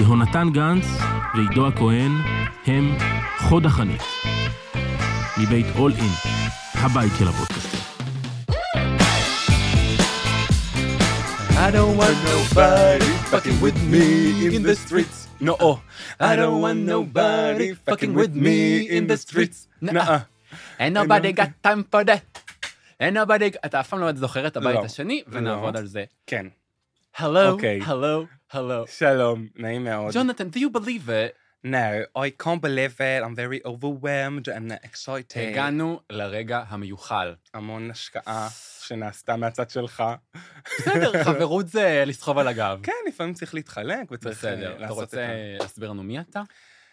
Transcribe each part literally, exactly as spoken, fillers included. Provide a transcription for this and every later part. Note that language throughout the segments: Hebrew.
יהונתן גנץ ועידו הכהן הם חוד החנית. מבית אול אין, הבית של הפודקאסטים. I don't want nobody fucking with me in the streets. No, oh. I don't want nobody fucking with me in the streets. Nuh-uh. Ain't nobody got time for that. Ain't nobody... אתה אף פעם לא זוכר את הבית השני, ונעבוד על זה. כן. Hello, hello, hello. שלום, נעים מאוד. Jonathan, do you believe it? No, I can't believe it. I'm very overwhelmed and excited. הגענו לרגע המיוחל. המון השקעה שנעשתה מהצד שלך. בסדר, חברות זה לסחוב על הגב. כן, לפעמים צריך להתחלק וצריך לעשות את זה. בסדר, אתה רוצה להסביר לנו מי אתה?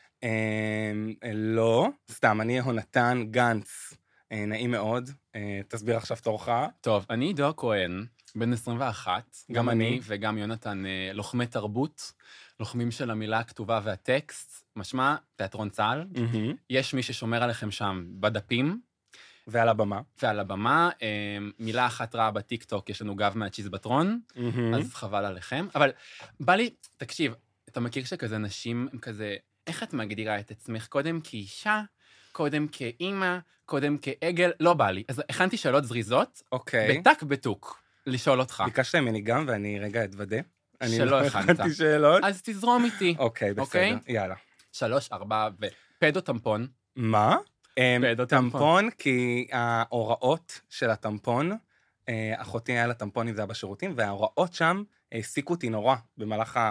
לא, סתם, אני יהונתן גנץ. נעים מאוד. תסביר עכשיו תורך. טוב, אני עידו הכהן, בן עשרים ואחת. גם אני וגם יונתן לוחמי תרבות. לוחמים של המילה הכתובה והטקסט, משמע תיאטרון צה"ל. Mm-hmm. יש מי ששומר עליכם שם בדפים. ועל הבמה. ועל הבמה. מילה אחת רעה בטיקטוק, יש לנו גב מהצ'יזבטרון, mm-hmm. אז חבל עליכם. אבל בא לי, תקשיב, אתה מכיר שכזה נשים הם כזה, איך את מגדירה את עצמך? קודם כאישה, קודם כאימא, קודם כעגל, לא בא לי. אז הכנתי שאלות זריזות, אוקיי. בטק בטוק, לשאול אותך. ביקשת ממני גם, ואני רגע אתוודה. שלא הכנת. הכנתי שאלות. אז תזרום איתי. אוקיי, בסדר, יאללה. שלוש, ארבע, ופדו טמפון. מה? פדו טמפון, כי ההוראות של הטמפון, אחותי היה לה טמפונים, זה היה בשירותים, וההוראות שם העסיקו אותי נורא במהלך ה...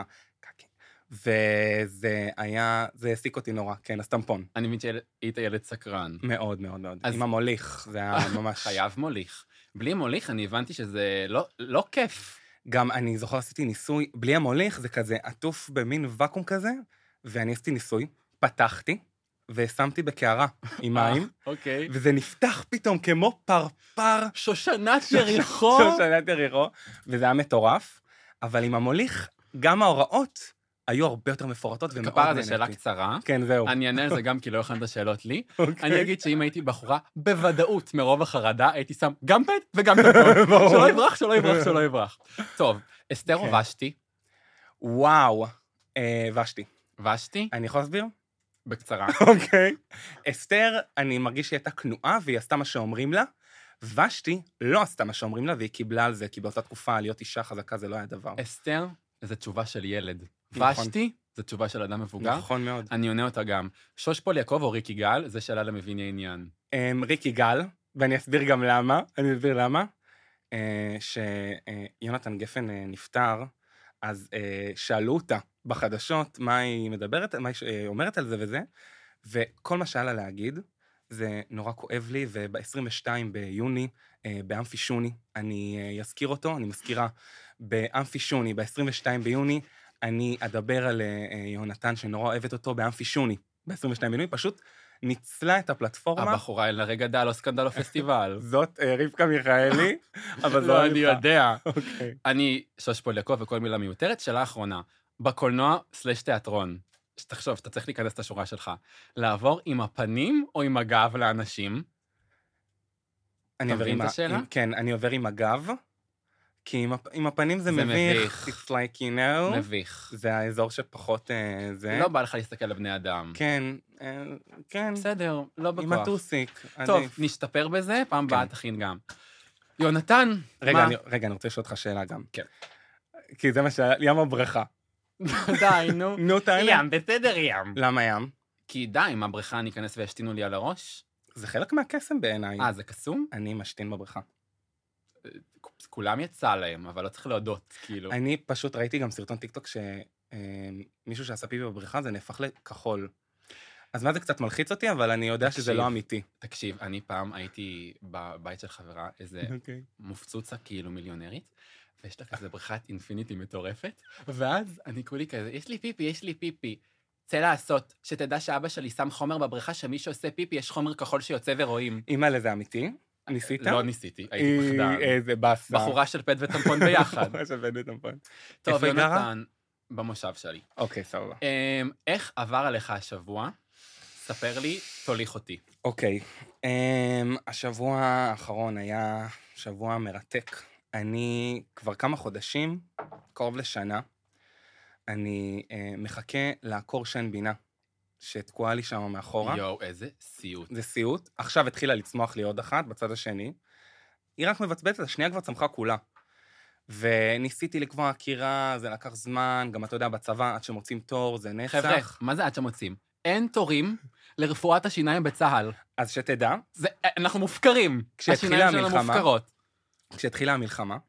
וזה היה, זה העסיק אותי נורא, כן, אז טמפון. אני מבין שהיית ילד סקרן. מאוד, מאוד, מאוד. עם המוליך, זה היה ממש... חייב מוליך. בלי מוליך אני הבנתי שזה לא כיף. גם אני זוכר, עשיתי ניסוי, בלי המוליך זה כזה עטוף במין וקום כזה, ואני עשיתי ניסוי, פתחתי, ושמתי בקערה עם מים, אוקיי. וזה נפתח פתאום כמו פרפר. שושנת יריחו. שושנת יריחו, וזה היה מטורף, אבל עם המוליך, גם ההוראות היו הרבה יותר מפורטות ומאוד כפרה נהניתי. זה שאלה קצרה. כן, זהו. אני אענה על זה גם כי לא הכנת שאלות לי. אוקיי. אני אגיד שאם הייתי בחורה, בוודאות מרוב החרדה, הייתי שם גם פד וגם טמפון. שלא יברח, שלא יברח, שלא יברח. טוב, אסתר או ושתי? וואו, ושתי. ושתי? אני יכול להסביר? בקצרה. אוקיי. אסתר, אני מרגיש שהיא הייתה כנועה, והיא עשתה מה שאומרים לה. ושתי לא עשתה מה שאומרים לה, והיא קיבלה על זה, כי באותה תקופה להיות אישה חזקה זה לא היה דבר. אסתר, זו תשובה של ילד. נכון. ושתי, זו תשובה של אדם מבוגר. נכון מאוד. אני עונה אותה גם. שוש פול יעקב או ריק יגאל, זה שאלה למביני עניין. Um, ריק יגאל, ואני אסביר גם למה, אני אסביר למה. Uh, שיונתן uh, גפן uh, נפטר, אז uh, שאלו אותה בחדשות מה היא מדברת, מה היא אומרת על זה וזה, וכל מה שהיה לה להגיד, זה נורא כואב לי, וב-עשרים ושניים ביוני, uh, באמפי שוני, אני uh, אזכיר אותו, אני מזכירה, באמפי שוני, ב-עשרים ושניים ביוני, אני אדבר על uh, יהונתן שנורא אוהבת אותו באמפי שוני, ב-עשרים ושניים ביוני, פשוט ניצלה את הפלטפורמה. הבחורה אין לה רגע דל או סקנדל או פסטיבל. זאת רבקה מיכאלי, אבל זו לא, אני יודע. אוקיי. אני שוש פול יעקב וכל מילה מיותרת. שאלה האחרונה, בקולנוע סלש תיאטרון, תחשוב, אתה צריך להיכנס את השורה שלך, לעבור עם הפנים או עם הגב לאנשים? אני עובר עם השאלה? כן, אני עובר עם הגב, כי עם, עם הפנים זה, זה מביך. מביך. It's like, you know. מביך. זה האזור שפחות זה. לא בא לך להסתכל לבני אדם. כן, כן. בסדר, לא בכוח. עם הטוסיק. טוב, עדיף. נשתפר בזה, פעם באה תכין גם. יונתן, רגע, מה? אני, רגע, אני רוצה לשאול אותך שאלה גם. כן. כי זה מה ש... ים הבריכה. די, נו. נו, תענה. ים, בסדר ים. למה ים? כי די, עם הבריכה אני אכנס וישתינו לי על הראש. זה חלק מהקסם בעיניי. אה, זה קסום? אני משתין בבריכה. כולם יצא להם, אבל לא צריך להודות, כאילו. אני פשוט ראיתי גם סרטון טיקטוק שמישהו שעשה פיפי בבריכה, זה נהפך לכחול. אז מה זה קצת מלחיץ אותי, אבל אני יודע שזה לא אמיתי. תקשיב, אני פעם הייתי בבית של חברה, איזה מופצוצה כאילו מיליונרית, ויש לה כזה בריכת אינפיניטי מטורפת, ואז אני כולי כזה, יש לי פיפי, יש לי פיפי. צא לעשות, שתדע שאבא שלי שם חומר בבריכה, שמי שעושה פיפי, יש חומר כחול שיוצא ורואים. אימא לזה אמיתי? ניסית? לא ניסיתי, הייתי פחדן. איזה בסה. בחורה של פד וטמפון ביחד. בחורה של פד וטמפון. טוב, יונתן, במושב שלי. אוקיי, סבבה. איך עבר עליך השבוע? ספר לי, תוליך אותי. אוקיי. השבוע האחרון היה שבוע מרתק. אני כבר כמה חודשים, קרוב לשנה, אני אה, מחכה לעקור שן בינה, שתקועה לי שם מאחורה. יואו, איזה סיוט. זה סיוט. עכשיו התחילה לצמוח לי עוד אחת בצד השני. היא רק מבצבצת, השנייה כבר צמחה כולה. וניסיתי לקבוע עקירה, זה לקח זמן, גם אתה יודע, בצבא, עד שמוצאים תור, זה נצח. חבר'ה, מה זה עד שמוצאים? אין תורים לרפואת השיניים בצהל. אז שתדע, זה, אנחנו מופקרים. כשהתחילה השיניים שלנו המלחמה- מופקרות. כשהתחילה המלחמה,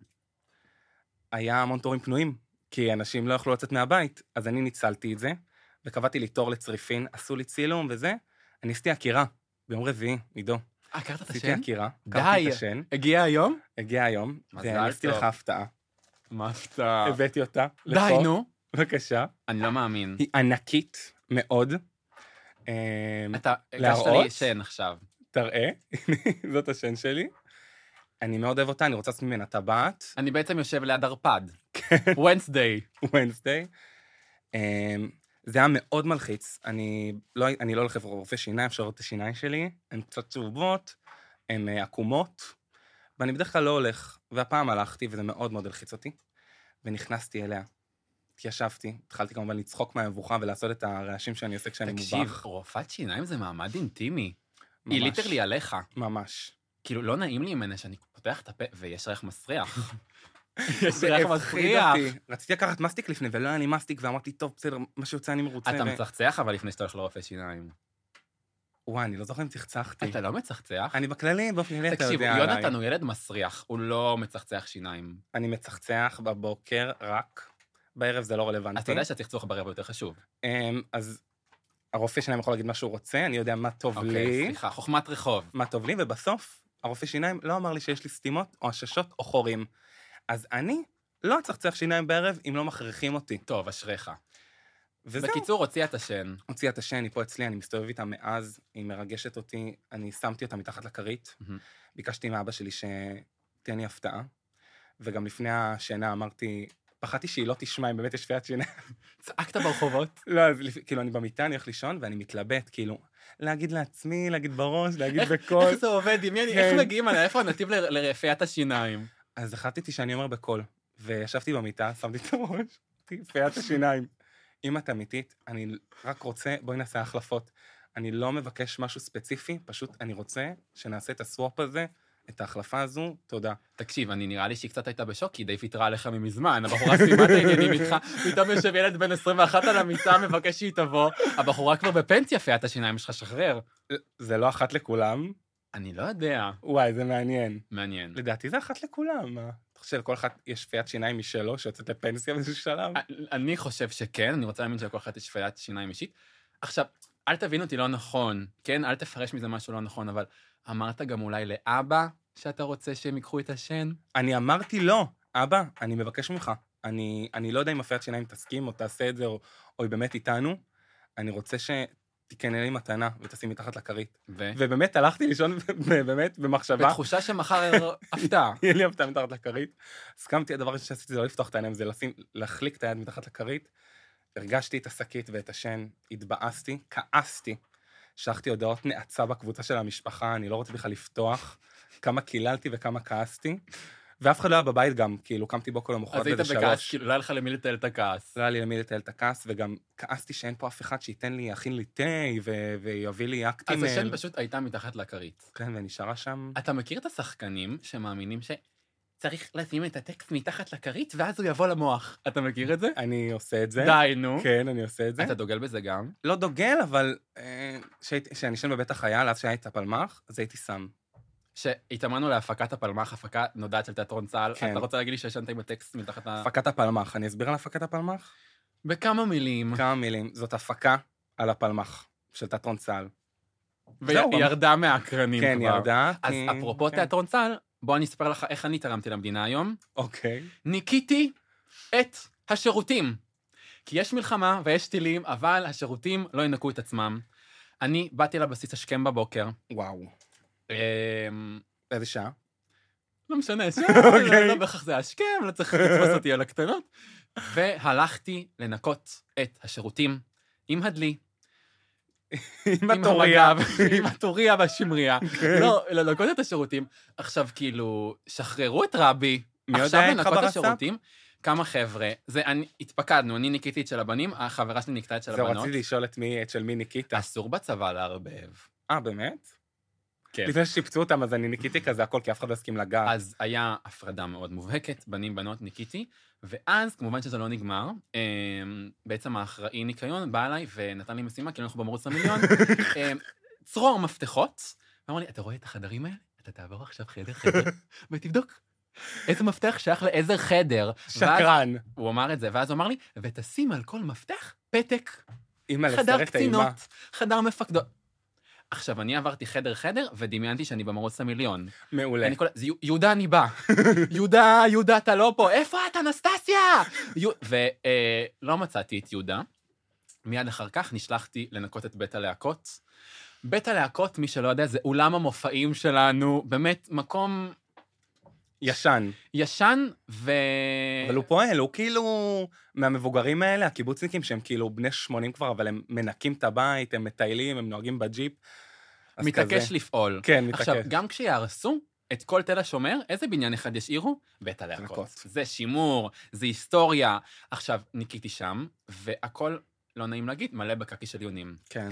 היה המון תורים פנויים, כי אנשים לא יכלו לצאת מהבית, אז אני ניצלתי את זה, וקבעתי לי תור לצריפין, עשו לי צילום וזה, אני עשיתי עקירה, ביום רביעי, עידו. הכרת את עשיתי השן? עקירה, די. הכרתי את השן, הגיע היום? הגיע היום, מזל ואני עשיתי טוב. לך הפתעה. מה הפתעה? הבאתי אותה די, לפה, נו. בבקשה. אני לא מאמין. היא ענקית מאוד. אמ, אתה הגשת להראות? לי שן עכשיו. תראה, זאת השן שלי. אני מאוד אוהב אותה, אני רוצה לעשות ממנה טבעת. אני בעצם יושב ליד ערפד. ונסדיי. וונסדיי. זה היה מאוד מלחיץ. אני לא, אני לא הולך לרופא שיניים, אפשר לראות את השיניים שלי, הן קצת צהובות, הן אה, עקומות, ואני בדרך כלל לא הולך, והפעם הלכתי, וזה מאוד מאוד הלחיץ אותי, ונכנסתי אליה. התיישבתי, התחלתי כמובן לצחוק מהמבוכה ולעשות את הרעשים שאני עושה כשאני מובך. תקשיב, רופאת שיניים זה מעמד אינטימי. ממש. היא ליטרלי עליך. ממש. כאילו, לא נעים לי ממנה שאני פותח את הפה, ויש ריח מסריח. יש זה ריח הפחיד מסריח. אותי. רציתי לקחת מסטיק לפני, ולא היה לי מסטיק, ואמרתי, טוב, בסדר, מה שיוצא אני מרוצה. אתה ו- מצחצח, אבל לפני שאתה הולך לרופא שיניים. וואי, אני לא זוכר אם צחצחתי. אתה לא מצחצח? אני בכללי, באופן כללי, אתה תקשיב, יודע עליי. יונתן הוא ילד מסריח, הוא לא מצחצח שיניים. אני מצחצח בבוקר רק, בערב זה לא רלוונטי. אתה יודע שהצחצוח ברבע יותר חשוב. אמ, אז הרופא שיניים יכול להגיד מה שהוא רוצה, אני יודע מה טוב אוקיי, לי, סליחה, חוכמת רחוב. מה טוב לי, ובסוף הרופא שיניים לא אמר לי שיש לי סתימות או עששות או חורים. אז אני לא אצחצח שיניים בערב אם לא מכריחים אותי. טוב, אשריך. וזהו. בקיצור, הוציאה את השן. הוציאה את השן, היא פה אצלי, אני מסתובב איתה מאז, היא מרגשת אותי, אני שמתי אותה מתחת לכרית, מהמם. ביקשתי מאבא שלי שתן לי הפתעה, וגם לפני השינה אמרתי, פחדתי שהיא לא תשמע אם באמת יש פיית שינה. צעקת ברחובות. לא, אז לפ- כאילו, אני במיטה, אני הולך לישון, ואני מתלבט, כאילו, להגיד לעצמי, להגיד בראש, להגיד איך- בקול. איך זה עובד? דמייני, איך כן. מגיעים עליה? איפה הנתיב ל- לרפאיית השיניים? אז החלטתי שאני אומר בקול, וישבתי במיטה, שמתי את הראש, אמרתי, פיית השיניים. אם את אמיתית, אני רק רוצה, בואי נעשה החלפות. אני לא מבקש משהו ספציפי, פשוט אני רוצה שנעשה את הסוואפ הזה, את ההחלפה הזו, תודה. תקשיב, אני נראה לי שהיא קצת הייתה בשוק, כי היא די ויתרה עליך ממזמן. הבחורה סיימה את העניינים איתך, פתאום יושב ילד בן עשרים ואחת על המיטה, מבקש שהיא תבוא. הבחורה כבר בפנסיה, פיית השיניים שלך, שחרר. זה לא אחת לכולם. אני לא יודע. וואי, זה מעניין. מעניין. לדעתי זה אחת לכולם. מה? אתה חושב, כל אחד יש פיית שיניים משלו, שיוצאת לפנסיה באיזשהו שלב? אני חושב שכן, אני רוצה להאמין שלכל אחד יש פיית שיניים אישית. עכשיו, אל תבין אותי לא נכון, כן? אל תפרש מזה משהו לא נכון, אבל אמרת גם אולי לאבא שאתה רוצה שהם ייקחו את השן? אני אמרתי לא, אבא, אני מבקש ממך. אני, אני לא יודע אם הפיית שיניים תסכים או תעשה את זה, או, או היא באמת איתנו. אני רוצה שתקנה לי מתנה ותשים מתחת לכרית. ו? ובאמת הלכתי לישון, באמת, במחשבה. בתחושה שמחר הפתעה. יהיה לי הפתעה מתחת לכרית. הסכמתי, הדבר הראשון שעשיתי זה לא לפתוח את העיניים, זה לשים, להחליק את היד מתחת לכרית. הרגשתי את השקית ואת השן, התבאסתי, כעסתי. שלחתי הודעות נאצה בקבוצה של המשפחה, אני לא רוצה בכלל לפתוח. כמה קיללתי וכמה כעסתי. ואף אחד לא היה בבית גם, כאילו, קמתי בו כל המחרת אז היית באיזה בכעס, שלוש. כאילו לא היה לך למי לטייל את הכעס. לא היה לי למי לטייל את הכעס, וגם כעסתי שאין פה אף אחד שייתן לי, יכין לי תה, ו- ויביא לי אז אקטימל. השן פשוט הייתה מתחת לכרית. כן, ונשארה שם. אתה מכיר את השחקנים שמאמינים שצריך לשים את הטקסט מתחת לכרית, ואז הוא יבוא למוח. אתה מכיר את זה? אני עושה את זה. די, נו. כן, אני עושה את זה. אתה דוגל בזה גם? לא דוגל, אבל אה, שהייתי- שאני ישן בבית החייל, אז שהיה את הפלמ"ח, אז הייתי שם. שהתאמנו להפקת הפלמ"ח, הפקה נודעת של תיאטרון צה"ל. כן. אתה רוצה להגיד לי שישנת עם הטקסט מתחת ל... הפקת הפלמ"ח, אני אסביר על הפקת הפלמ"ח? בכמה מילים. כמה מילים. זאת הפקה על הפלמ"ח של תיאטרון צה"ל. והיא זהו, ירדה מהקרנים כבר. כן, ירדה. אז כי- אפרופו כן. תיאטרון צה"ל, בוא אני אספר לך איך אני תרמתי למדינה היום. אוקיי. ניקיתי את השירותים. כי יש מלחמה ויש טילים, אבל השירותים לא ינקו את עצמם. אני באתי לבסיס השכם בבוקר. וואו. אמ, איזה שעה? לא משנה, שם, אוקיי. לא בהכרח זה השכם, לא צריך לתפוס אותי על הקטנות. והלכתי לנקות את השירותים עם הדלי, עם עם התוריה. המגב, עם הטוריה והשמריה. כן. לא, לנקות את השירותים. עכשיו, כאילו, שחררו את רבי, מי יודע עכשיו איך לנקות את ברס"פ? השירותים. כמה חבר'ה, זה, אני, התפקדנו, אני ניקיתי את של הבנים, החברה שלי ניקתה את של זהו, הבנות. רציתי לשאול את מי, את של מי ניקית. אסור בצבא לערבב. אה, באמת? כן. לפני ששיפצו אותם, אז אני ניקיתי כזה הכל, כי אף אחד לא הסכים לגעת. אז היה הפרדה מאוד מובהקת, בנים, בנות, ניקיתי, ואז, כמובן שזה לא נגמר, בעצם האחראי ניקיון בא אליי ונתן לי משימה, כי אנחנו במרוץ למיליון, צרור מפתחות, ואמר לי, אתה רואה את החדרים האלה? אתה תעבור עכשיו חדר חדר, ותבדוק. איזה מפתח שייך לאיזה חדר. שקרן. הוא אמר את זה, ואז הוא אמר לי, ותשים על כל מפתח פתק. אימא חדר לסרט אימה. קצינות, חדר מפקדות. עכשיו, אני עברתי חדר-חדר, ודמיינתי שאני במרוץ למיליון. מעולה. אני כל... זה, יהודה, אני בא. יהודה, יהודה, אתה לא פה. איפה את, אנסטסיה? ולא מצאתי את יהודה. מיד אחר כך נשלחתי לנקות את בית הלהקות. בית הלהקות, מי שלא יודע, זה אולם המופעים שלנו, באמת מקום... ישן. ישן, ו... אבל הוא פועל, הוא כאילו מהמבוגרים האלה, הקיבוצניקים שהם כאילו בני שמונים כבר, אבל הם מנקים את הבית, הם מטיילים, הם נוהגים בג'יפ. מתעקש כזה. לפעול. כן, מתעקש. עכשיו, גם כשיהרסו את כל תל השומר, איזה בניין אחד ישאירו? בית הלהקות. זה שימור, זה היסטוריה. עכשיו, ניקיתי שם, והכל, לא נעים להגיד, מלא בקקי של יונים. כן.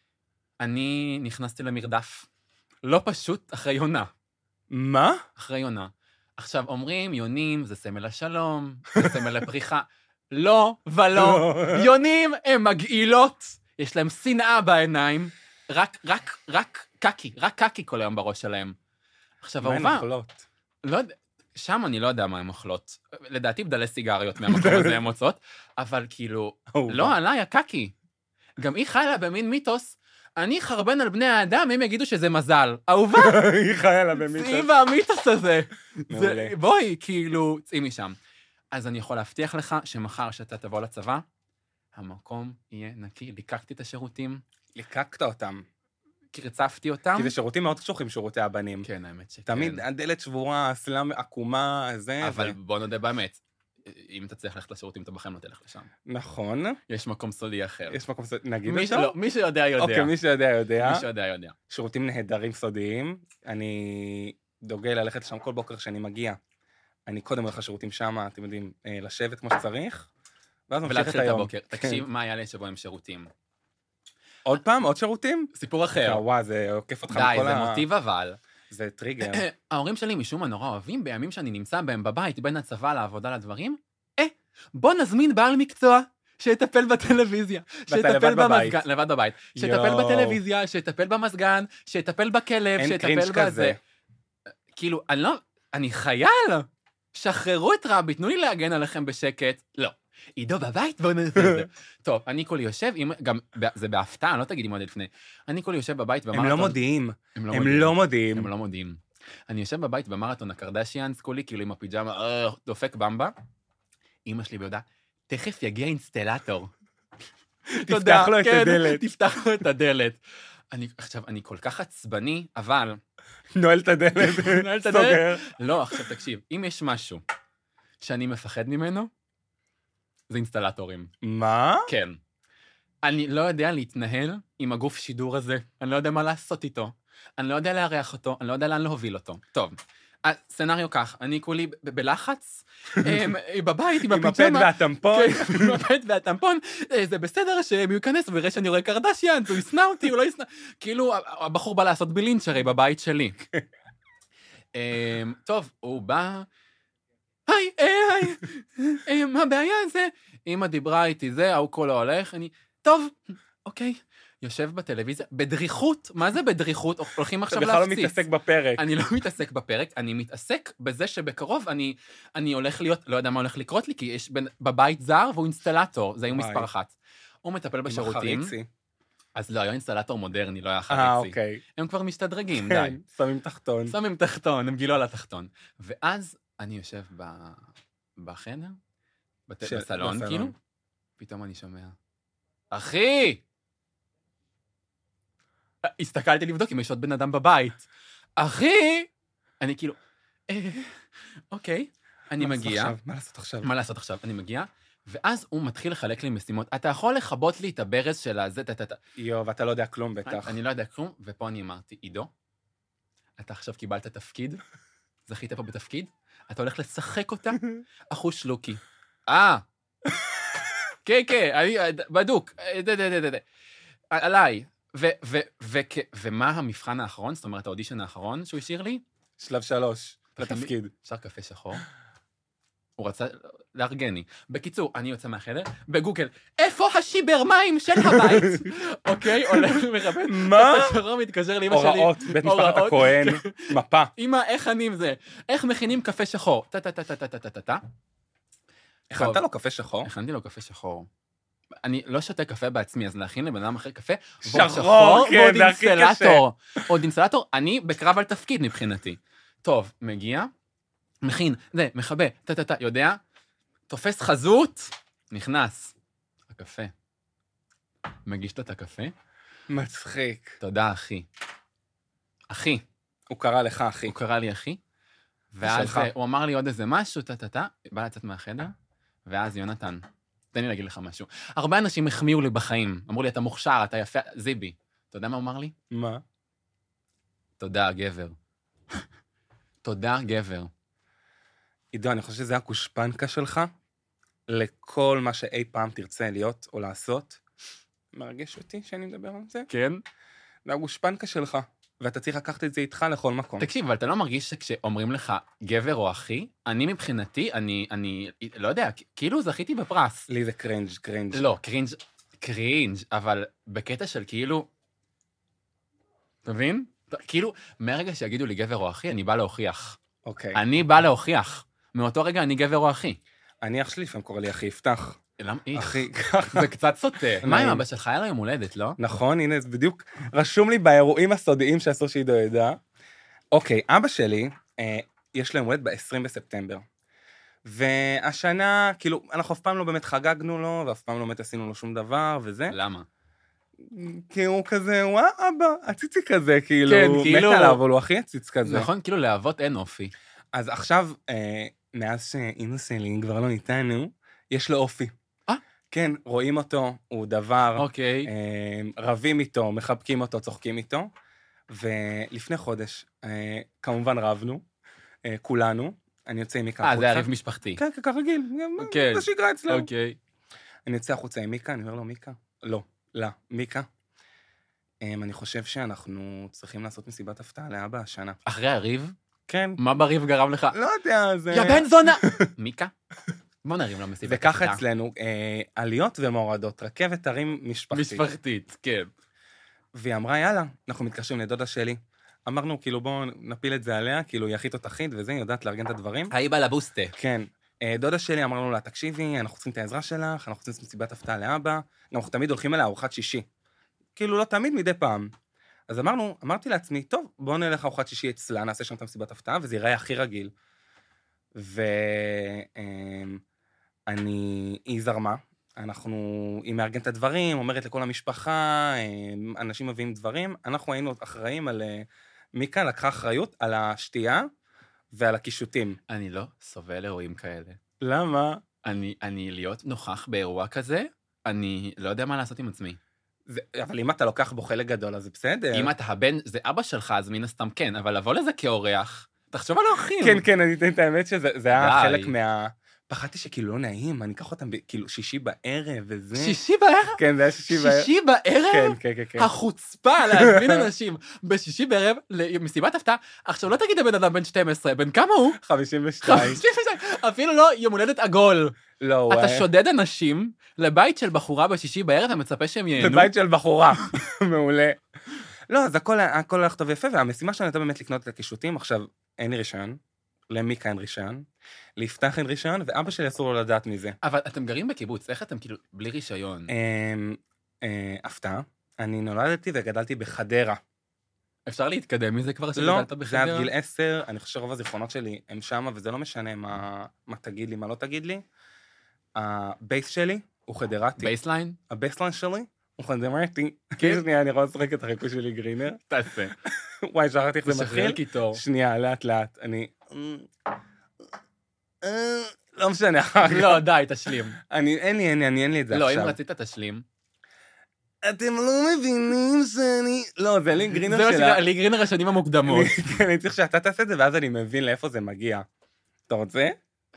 אני נכנסתי למרדף. לא פשוט, אחרי יונה. מה? אחרי יונה. עכשיו, אומרים, יונים זה סמל השלום, זה סמל לפריחה. לא ולא. יונים הם מגעילות, יש להם שנאה בעיניים, רק, רק, רק קקי, רק קקי כל היום בראש שלהם. עכשיו, אהובה... מה הן אוכלות? לא יודע, שם אני לא יודע מה הן אוכלות. לדעתי בדלי סיגריות מהמקום הזה הן מוצאות, אבל כאילו, לא עליי, הקקי. גם היא חיה במין מיתוס, אני חרבן על בני האדם, הם יגידו שזה מזל. אהובה. היא חיה לה במיתוס. צאי במיתוס הזה. מעולה. בואי, כאילו, צאי משם. אז אני יכול להבטיח לך שמחר שאתה תבוא לצבא, המקום יהיה נקי. ליקקתי את השירותים. ליקקת אותם. קרצפתי אותם. כי זה שירותים מאוד קשוחים, שירותי הבנים. כן, האמת שכן. תמיד הדלת שבורה, הסלם עקומה, זה... אבל בוא נודה באמת. אם אתה צריך ללכת לשירותים, אתה בחיים לא תלך לשם. נכון. יש מקום סודי אחר. יש מקום סודי, נגיד מי אותו? שלא, מי שיודע, יודע. אוקיי, מי שיודע, יודע. מי שיודע, יודע. שירותים נהדרים סודיים. אני דוגל ללכת לשם כל בוקר שאני מגיע. אני קודם הולך לשירותים שם, אתם יודעים, לשבת כמו שצריך, ואז ממשיך את ולהתחיל את היום. הבוקר. תקשיב, מה היה לי שבו הם שירותים? עוד פעם? עוד שירותים? סיפור אחר. וואו, זה עוקף אותך די, מכל זה ה... מוטיב אבל. זה טריגר. ההורים שלי משום מה נורא אוהבים, בימים שאני נמצא בהם בבית, בין הצבא לעבודה לדברים, אה, בוא נזמין בעל מקצוע שיטפל בטלוויזיה. לבד בבית. לבד בבית. שיטפל בטלוויזיה, שיטפל במזגן, שיטפל בכלב, אין שיטפל קרינג' בזה. כזה. כאילו, אני לא, אני חייל. שחררו את רבי, תנו לי להגן עליכם בשקט. לא. עידו בבית, בואו נעשה את זה. טוב, אני כולי יושב, גם, זה בהפתעה, לא תגידי מה לפני. אני כולי יושב בבית במרתון. הם לא מודיעים. הם לא הם מודיעים. לא מודיעים. הם לא מודיעים. אני יושב בבית במרתון הקרדשיאנס, כולי, כאילו עם הפיג'מה, אה, דופק במבה. אמא שלי ביודע, תכף יגיע אינסטלטור. תפתח לו את הדלת. תפתח לו את הדלת. אני, עכשיו, אני כל כך עצבני, אבל... נועל את הדלת, נועל את סוגר. הדלת. לא, עכשיו תקשיב, אם יש משהו שאני מפחד ממנו, זה אינסטלטורים. מה? כן. אני לא יודע להתנהל עם הגוף שידור הזה, אני לא יודע מה לעשות איתו, אני לא יודע לארח אותו, אני לא יודע לאן להוביל אותו. טוב, הסצנריו כך, אני כולי ב- בלחץ, אמ, בבית עם עם הפד הפיג'מה, והטמפון. כן, עם הפד והטמפון, אה, זה בסדר שהוא ייכנס ויראה שאני רואה קרדשיאן, הוא ישנא אותי, הוא לא ישנא, כאילו הבחור בא לעשות בלינץ' הרי בבית שלי. אמ, טוב, הוא בא, היי, היי, היי, מה הבעיה זה? אמא דיברה איתי זה, ההוא כל הולך, אני, טוב, אוקיי, יושב בטלוויזיה, בדריכות, מה זה בדריכות? הולכים אתה עכשיו בכלל לא להפציץ. מתעסק בפרק. אני לא מתעסק בפרק, אני מתעסק בזה שבקרוב אני, אני הולך להיות, לא יודע מה הולך לקרות לי, כי יש בין, בבית זר והוא אינסטלטור, זה היו וואי. מספר אחת. הוא מטפל עם בשירותים, החריצי. אז לא, היה אינסטלטור מודרני, לא היה אה, חריצי. אוקיי. הם כבר משתדרגים, די. כן, שמים תחתון. שמים תחתון, הם גילו על התחתון. ואז אני יושב ב... בחדר, בת... של- בסלון, בסלון. כאילו, פתאום אני שומע, אחי! הסתכלתי לבדוק אם יש עוד בן אדם בבית. אחי! אני כאילו, אה, אוקיי, אני מה לעשות מגיע, עכשיו? מה לעשות עכשיו? מה לעשות עכשיו? אני מגיע, ואז הוא מתחיל לחלק לי משימות. אתה יכול לכבות לי את הברז של הזה, ת, ת, ת. יו, ואתה לא יודע כלום בטח. אני לא יודע כלום, ופה אני אמרתי, עידו, אתה עכשיו קיבלת תפקיד, זכית פה בתפקיד, אתה הולך לשחק אותה, אחוש לוקי. אה, כן, כן, אני, בדוק, דה, דה, דה, דה, דה. עליי. ומה המבחן האחרון? זאת אומרת, האודישן האחרון שהוא השאיר לי? שלב שלוש, לתפקיד. אפשר קפה שחור? הוא רצה לארגני. בקיצור, אני יוצא מהחדר, בגוגל, איפה השיבר מים של הבית? אוקיי, הולך ומרבד. מה? קפה שחור מתקשר לאמא שלי. הוראות, בית משפחת הכהן, מפה. אמא, איך אני עם זה? איך מכינים קפה שחור? טה-טה-טה-טה-טה-טה-טה. הכנת לו קפה שחור? הכנתי לו קפה שחור. אני לא שותה קפה בעצמי, אז להכין לבן אדם אחר קפה, שחור, כן, זה הכי קשה. עוד אינסטלטור, אני בקרב על תפקיד מבחינתי. טוב, מגיע, מכין, זה, מחבא, טה-טה-טה, יודע, תופס חזות, נכנס. הקפה. מגיש לו את הקפה. מצחיק. תודה, אחי. אחי. הוא קרא לך, אחי. הוא קרא לי אחי. ואז הוא אמר לי עוד איזה משהו, טה-טה-טה, בא לצאת מהחדר, ואז יונתן. תן לי להגיד לך משהו. הרבה אנשים החמיאו לי בחיים. אמרו לי, אתה מוכשר, אתה יפה, זיבי. אתה יודע מה הוא אמר לי? מה? תודה, גבר. תודה, גבר. עידו, אני חושב שזה הקושפנקה שלך, לכל מה שאי פעם תרצה להיות או לעשות. מרגש אותי שאני מדבר על זה? כן. זה הקושפנקה שלך, ואתה צריך לקחת את זה איתך לכל מקום. תקשיב, אבל אתה לא מרגיש שכשאומרים לך גבר או אחי, אני מבחינתי, אני, אני, לא יודע, כאילו זכיתי בפרס. לי זה קרינג', קרינג'. לא, קרינג', קרינג', אבל בקטע של כאילו, אתה מבין? כאילו, מהרגע שיגידו לי גבר או אחי, אני בא להוכיח. אוקיי. אני בא להוכיח. מאותו רגע אני גבר או אחי. אני אח שלי לפעמים קורא לי אחי, יפתח. למה איך? אחי, ככה. זה קצת סוטה. מה עם אבא שלך? היה לו יום הולדת, לא? נכון, הנה, זה בדיוק רשום לי באירועים הסודיים שאסור שעידו ידע. אוקיי, אבא שלי, אה, יש לו יום הולדת ב-עשרים בספטמבר. והשנה, כאילו, אנחנו אף פעם לא באמת חגגנו לו, ואף פעם לא באמת עשינו לו שום דבר, וזה. למה? כי הוא כזה, וואה, אבא, הציצי כזה, כאילו, כן, כאילו... מת עליו, אבל הוא הכי הציץ כזה. נכון, כאילו לאבות אין אופי. אז עכשיו, אה, מאז שאימא שלי כבר לא איתנו, יש לו אופי. אה? כן, רואים אותו, הוא דבר, אוקיי. אה, רבים איתו, מחבקים אותו, צוחקים איתו, ולפני חודש, אה, כמובן רבנו, אה, כולנו, אני יוצא עם מיקה החוצה. אה, זה הריב משפחתי. כן, ככה רגיל, כן. זה שגרה אצלנו. אוקיי. אני יוצא החוצה עם מיקה, אני אומר לו, מיקה? לא, לא, מיקה. אני חושב שאנחנו צריכים לעשות מסיבת הפתעה לאבא השנה. אחרי הריב? כן. מה בריב גרם לך? לא יודע, זה... יא בן זונה! מיקה? בוא נרים לו מסיבת הפתעה. זה ככה אצלנו, עליות ומורדות, רכבת הרים משפחתית. משפחתית, כן. והיא אמרה, יאללה, אנחנו מתקשרים לדודה שלי. אמרנו, כאילו, בואו נפיל את זה עליה, כאילו, היא הכי תותחית וזה, היא יודעת לארגן את הדברים. היי בא לבוסטה. כן. דודה שלי אמרנו לה, תקשיבי, אנחנו צריכים את העזרה שלך, אנחנו צריכים מסיבת הפתעה לאבא, אנחנו תמיד הולכים אליה ארוחת שישי. כאילו, לא תמיד, מדי פעם. אז אמרנו, אמרתי לעצמי, טוב, בואו נלך ארוחת שישי אצלה, נעשה שם את מסיבת הפתעה, וזה ייראה הכי רגיל. ואני, היא זרמה, אנחנו, היא מארגנת את הדברים, אומרת לכל המשפחה, אנשים מביאים דברים, אנחנו היינו אחראים על, מיקה לקחה אחריות על השתייה ועל הקישוטים. אני לא סובל אירועים כאלה. למה? אני, אני להיות נוכח באירוע כזה, אני לא יודע מה לעשות עם עצמי. זה, אבל אם אתה לוקח בו חלק גדול, אז זה בסדר. אם אתה הבן, זה אבא שלך, אז מן הסתם כן, אבל לבוא לזה כאורח, תחשוב על האורחים. כן, כן, אני אתן את האמת שזה היה חלק מה... פחדתי שכאילו לא נעים, אני אקח אותם כאילו שישי בערב וזה. שישי בערב? כן, זה היה שישי בערב. שישי בערב? כן, כן, כן, כן. החוצפה להזמין אנשים בשישי בערב למסיבת הפתעה. עכשיו לא תגיד הבן אדם בן שתים עשרה, בן כמה הוא? חמישים ושתיים. חמישים ושתיים. אפילו לא יום הולדת עגול. לא, אתה שודד אנשים לבית של בחורה בשישי בערב ומצפה שהם ייהנו. לבית של בחורה. מעולה. לא, אז הכל הולך טוב ויפה, והמשימה שלנו הייתה באמת לקנות את הקישוטים. עכשיו, אין לי רישיון. למיקה אין רישיון, ליפתח אין רישיון, ואבא שלי אסור לו לדעת מזה. אבל אתם גרים בקיבוץ, איך אתם כאילו בלי רישיון? הפתעה, אני נולדתי וגדלתי בחדרה. אפשר להתקדם מזה כבר שגדלת בחדרה? לא, זה עד גיל עשר, אני חושב שרוב הזיכרונות שלי הם שמה, וזה לא משנה מה תגיד לי, מה לא תגיד לי. הבייס שלי הוא חדרתי. בייסליין? הבייסליין שלי הוא חדרתי. שנייה, אני רואה לשחק את החיקוי שלי גרינר. תעשה. וואי, שכחתי איך זה מתחיל. קיטור. שנייה, לאט לאט. אני... לא משנה. לא, די, תשלים. אני, אין לי, אין לי, אין לי את זה עכשיו. לא, אם רצית תשלים. אתם לא מבינים שאני... לא, זה לי גרינר שלה. זה לי גרינר השנים המוקדמות. אני צריך שאתה תעשה את זה, ואז אני מבין לאיפה זה מגיע. אתה רוצה?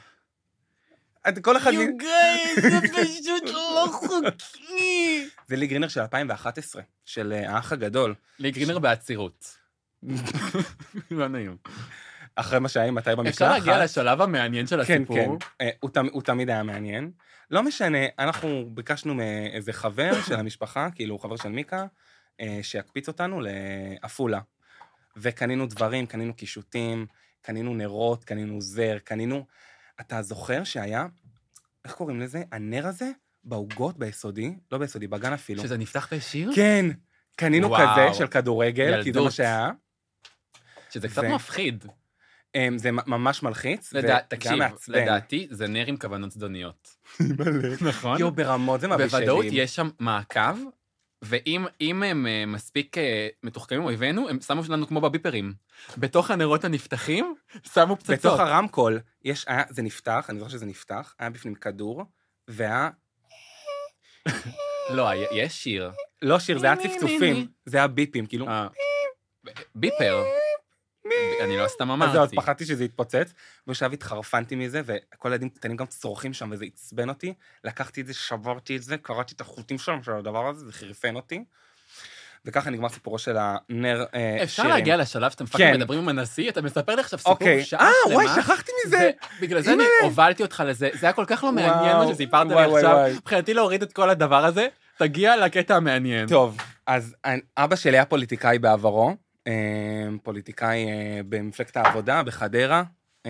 כל אחד... יו גייז, זה פשוט לא חוקי. זה לי גרינר של אלפיים ואחת עשרה, של האח הגדול. לי גרינר בעצירות. לא נעים. אחרי מה שהיה מתי במקלחת. אפשר להגיע לשלב המעניין של הסיפור? כן, כן. הוא, תמ, הוא תמיד היה מעניין. לא משנה, אנחנו ביקשנו מאיזה חבר של המשפחה, כאילו חבר של מיקה, שיקפיץ אותנו לאפולה. וקנינו דברים, קנינו קישוטים, קנינו נרות, קנינו זר, קנינו... אתה זוכר שהיה, איך קוראים לזה? הנר הזה? בעוגות ביסודי, לא ביסודי, בגן אפילו. שזה נפתח בשיר? כן. קנינו וואו. כזה של כדורגל, ילדות. כי זה מה שהיה. שזה קצת ו... מפחיד. זה ממש מלחיץ, לדע... וגם תקשיב, מעצבן. לדעתי זה נר עם כוונות זדוניות. נכון? יו, ברמות, זה מבשלים. בוודאות יש שם מעקב, ואם אם הם uh, מספיק uh, מתוחכמים אויבינו, הם שמו שלנו כמו בביפרים. בתוך הנרות הנפתחים, שמו פצצות. בתוך הרמקול, יש, היה, זה נפתח, אני זוכר שזה נפתח, היה בפנים כדור, והיה... לא, יש שיר. לא שיר, זה היה צפצופים, זה היה ביפים, כאילו... ביפר. אני לא סתם אז זהו, אז אמרתי. פחדתי שזה יתפוצץ, ועכשיו התחרפנתי מזה, וכל הילדים קטנים גם צורכים שם, וזה עצבן אותי. לקחתי את זה, שברתי את זה, קראתי את החוטים שלנו של הדבר הזה, זה חירפן אותי. וככה נגמר סיפורו של הנר שירים. אפשר להגיע לשלב שאתם פאקינג מדברים עם הנשיא, אתה מספר לי עכשיו סיפור שעה שלמה. שלמה. אה, וואי, שכחתי מזה. בגלל זה אני הובלתי אותך לזה, זה היה כל כך לא מעניין מה שסיפרת לי עכשיו. מבחינתי להוריד את כל הדבר הזה, תגיע לקטע המעניין. טוב, אז אבא שלי היה פוליטיקאי בעברו, פוליטיקאי במפלגת העבודה, בחדרה.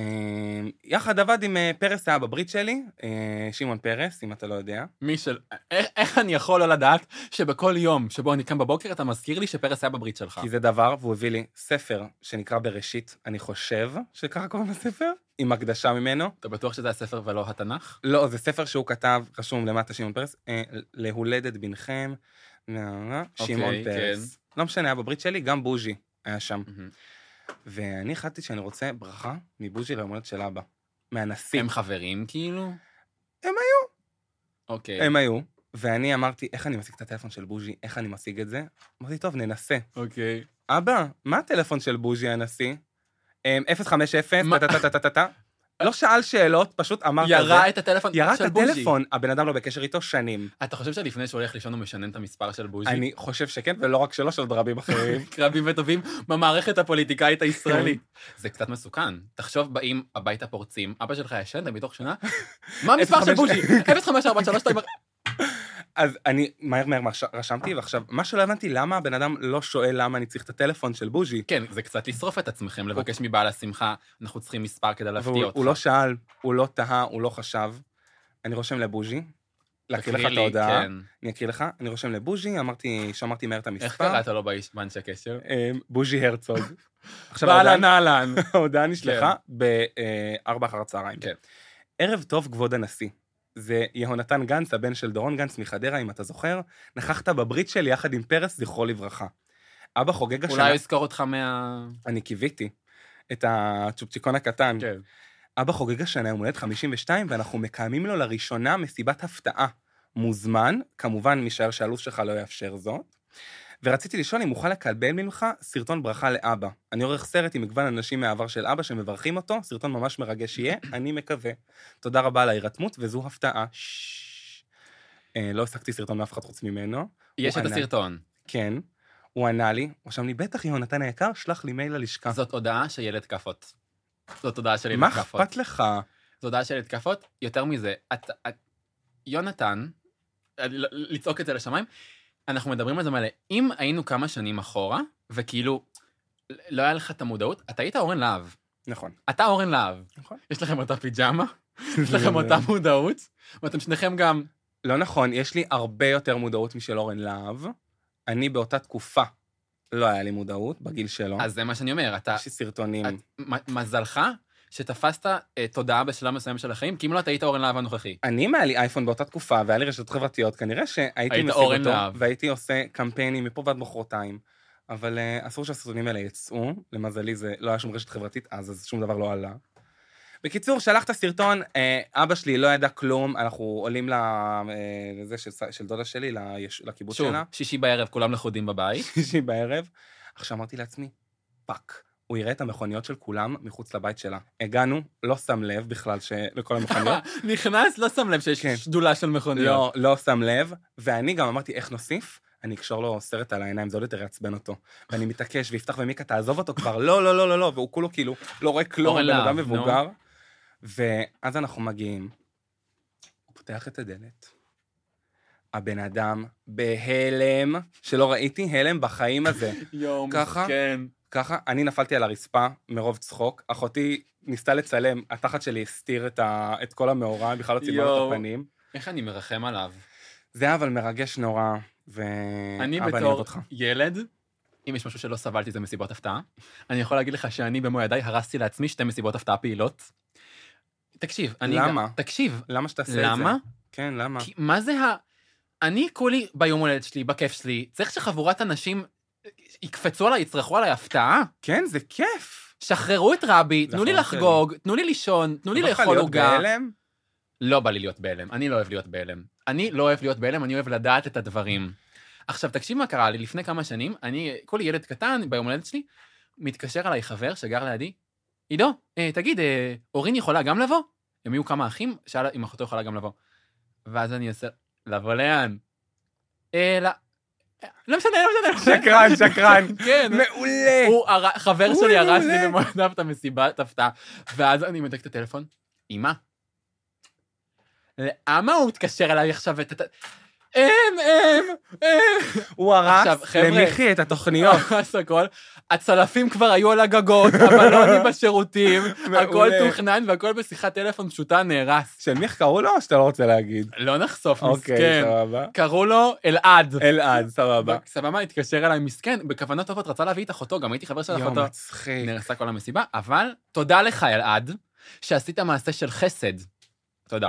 יחד עבד עם פרס, היה בברית שלי, שמעון פרס, אם אתה לא יודע. מי של... איך אני יכול לא לדעת שבכל יום שבו אני קם בבוקר, אתה מזכיר לי שפרס היה בברית שלך? כי זה דבר, והוא הביא לי ספר שנקרא בראשית, אני חושב שככה קוראים לספר, עם הקדשה ממנו. אתה בטוח שזה הספר ולא התנ"ך? לא, זה ספר שהוא כתב, רשום למטה שמעון פרס, להולדת בנכם, שמעון פרס. לא משנה, היה בברית שלי, גם בוז'י היה שם. ואני החלטתי שאני רוצה ברכה מבוז'י ליום הולדת של אבא. מהנשיא. הם חברים כאילו? הם היו. אוקיי. הם היו. ואני אמרתי, איך אני משיג את הטלפון של בוז'י? איך אני משיג את זה? אמרתי, טוב, ננסה. אוקיי. אבא, מה הטלפון של בוז'י הנשיא? אפס חמש אפס, טה-טה-טה-טה-טה. לא שאל שאלות, פשוט אמר כזה. ירה את הטלפון ירה של את בוז'י. הטלפון, הבן אדם לא בקשר איתו שנים. אתה חושב שלפני שהוא הולך לישון הוא משנן את המספר של בוז'י? אני חושב שכן, ולא רק שלו, של רבים אחרים. רבים וטובים במערכת הפוליטיקאית הישראלית. זה קצת מסוכן. תחשוב, באים הביתה פורצים, אבא שלך ישן, אתה מתוך שנה? מה המספר של בוז'י? אפס חמש ארבע שלוש שתיים... אז אני מהר מהר רשמתי, ועכשיו, מה שלא הבנתי, למה הבן אדם לא שואל למה אני צריך את הטלפון של בוז'י? כן, זה קצת לשרוף את עצמכם, לבקש מבעל השמחה, אנחנו צריכים מספר כדי להפתיע אותך. הוא לא שאל, הוא לא תהה, הוא לא חשב. אני רושם לבוז'י, להקריא לך את ההודעה. אני אקריא לך, אני רושם לבוז'י, אמרתי, שמרתי מהר את המספר. איך קראת לו באנשי קשר? בוז'י הרצוג. באלן אהלן. ההודעה נשלחה בארבע אחר הצהריים. ערב טוב, כבוד הנשיא. זה יהונתן גנץ, הבן של דורון גנץ מחדרה, אם אתה זוכר, נכחת בברית שלי יחד עם פרס, זכרו לברכה. אבא חוגג השנה... אולי יזכור אותך מה... אני קיוויתי את הצ'ופצ'יקון הקטן. כן. אבא חוגג השנה יום הולדת חמישים ושתיים, ואנחנו מקיימים לו לראשונה מסיבת הפתעה. מוזמן, כמובן משער שהלו"ז שלך לא יאפשר זאת. ורציתי לשאול אם אוכל לקבל ממך סרטון ברכה לאבא. אני עורך סרט עם מגוון אנשים מהעבר של אבא שמברכים אותו, סרטון ממש מרגש יהיה, אני מקווה. תודה רבה על ההירתמות, וזו הפתעה. לא הסקתי סרטון מאף אחד חוץ ממנו. יש את הסרטון. כן. הוא ענה לי, הוא שם לי, בטח יהונתן היקר, שלח לי מייל ללשכה. זאת הודעה של ילד כפות. זאת הודעה של ילד כפות. מה אכפת לך? זאת הודעה של ילד כפות. יותר מזה, יונתן, לצעוק את זה לשמיים, אנחנו מדברים על זה מלא. אם היינו כמה שנים אחורה, וכאילו, לא היה לך את המודעות, אתה היית אורן להב. נכון. אתה אורן להב. נכון. יש לכם אותה פיג'מה, יש לכם אותה מודעות, ואתם שניכם גם... לא נכון, יש לי הרבה יותר מודעות משל אורן להב. אני באותה תקופה לא היה לי מודעות, בגיל שלו. אז זה מה שאני אומר, אתה... יש לי סרטונים. מזלך שתפסת תודעה בשלב מסוים של החיים, כי אם לא, אתה היית אורן להב הנוכחי. אני היה לי אייפון באותה תקופה, והיה לי רשתות חברתיות, כנראה שהייתי משיג אותו, והייתי עושה קמפיינים מפה ועד מחרתיים, אבל אסור שהסרטונים האלה יצאו, למזלי זה לא היה שום רשת חברתית אז, אז שום דבר לא עלה. בקיצור, שלח את הסרטון, אבא שלי לא ידע כלום, אנחנו עולים לזה של דודה שלי, לקיבוץ שלה. שוב, שישי בערב, כולם לכודים בבית. שישי בערב. עכשיו אמרתי לעצמי, פאק, הוא יראה את המכוניות של כולם מחוץ לבית שלה. הגענו, לא שם לב בכלל שלכל המכוניות. נכנס, לא שם לב שיש כן. שדולה של מכוניות. לא, לא שם לב, ואני גם אמרתי, איך נוסיף? אני אקשור לו סרט על העיניים, זה עוד יותר יעצבן אותו. ואני מתעקש, ויפתח ומיקה, תעזוב אותו כבר, לא, לא, לא, לא, לא, והוא כולו כאילו, לא רואה כלום, בן אדם מבוגר. ואז אנחנו מגיעים, הוא פותח את הדלת. הבן אדם בהלם, שלא ראיתי הלם בחיים הזה. יום, ככה, כן. ככה, אני נפלתי על הרצפה מרוב צחוק, אחותי ניסתה לצלם, התחת שלי הסתיר את, ה, את כל המאורע, בכלל לא צילמה את הפנים. איך אני מרחם עליו? זה היה אבל מרגש נורא, ו... אני בתור ילד, אם יש משהו שלא סבלתי, זה מסיבות הפתעה. אני יכול להגיד לך שאני במו ידיי הרסתי לעצמי שתי מסיבות הפתעה פעילות. תקשיב, אני למה? גם... תקשיב. למה שתעשה את זה? למה? כן, למה? כי מה זה ה... אני כולי ביום הולדת שלי, בכיף שלי, צריך שחבורת אנשים יקפצו עליי, יצרכו עליי הפתעה. כן, זה כיף. שחררו את רבי, תנו לי לחגוג, תנו לי לישון, תנו לי לאכול עוגה. להיות בהלם? לא בא לי להיות בהלם, אני לא אוהב להיות בהלם. אני לא אוהב להיות בהלם, אני אוהב לדעת את הדברים. עכשיו, תקשיב מה קרה לי, לפני כמה שנים, אני, כל ילד קטן ביום הולדת שלי, מתקשר עליי חבר שגר לידי, עידו, אה, תגיד, אה, אורין יכולה גם לבוא? הם יהיו כמה אחים, שאלה אם אחותו יכולה גם לבוא. ואז אני עושה, לבוא לאן? אה, לא, לא משנה, לא משנה. שקרן, שקרן. כן. מעולה. הוא, חבר שלי הרס לי במועדיו את המסיבת הפתעה, ואז אני מדק את הטלפון, אמא, למה הוא מתקשר אליי עכשיו את... הם, הם, הם. הוא הרס למיכי את התוכניות. הרס הכל. הצלפים כבר היו על הגגות, אבל לא אני בשירותים. הכל תוכנן והכל בשיחת טלפון פשוטה נהרס. של מיך קראו לו או שאתה לא רוצה להגיד? לא נחשוף, מסכן. אוקיי, סבבה. קראו לו אלעד. אלעד, סבבה. סבבה, התקשר אליי מסכן, בכוונות טובות רצה להביא את אחותו, גם הייתי חבר של אחותו. יום מצחיק. נהרסה כל המסיבה, אבל תודה לך אלעד, שעשית מעשה של חסד. תודה.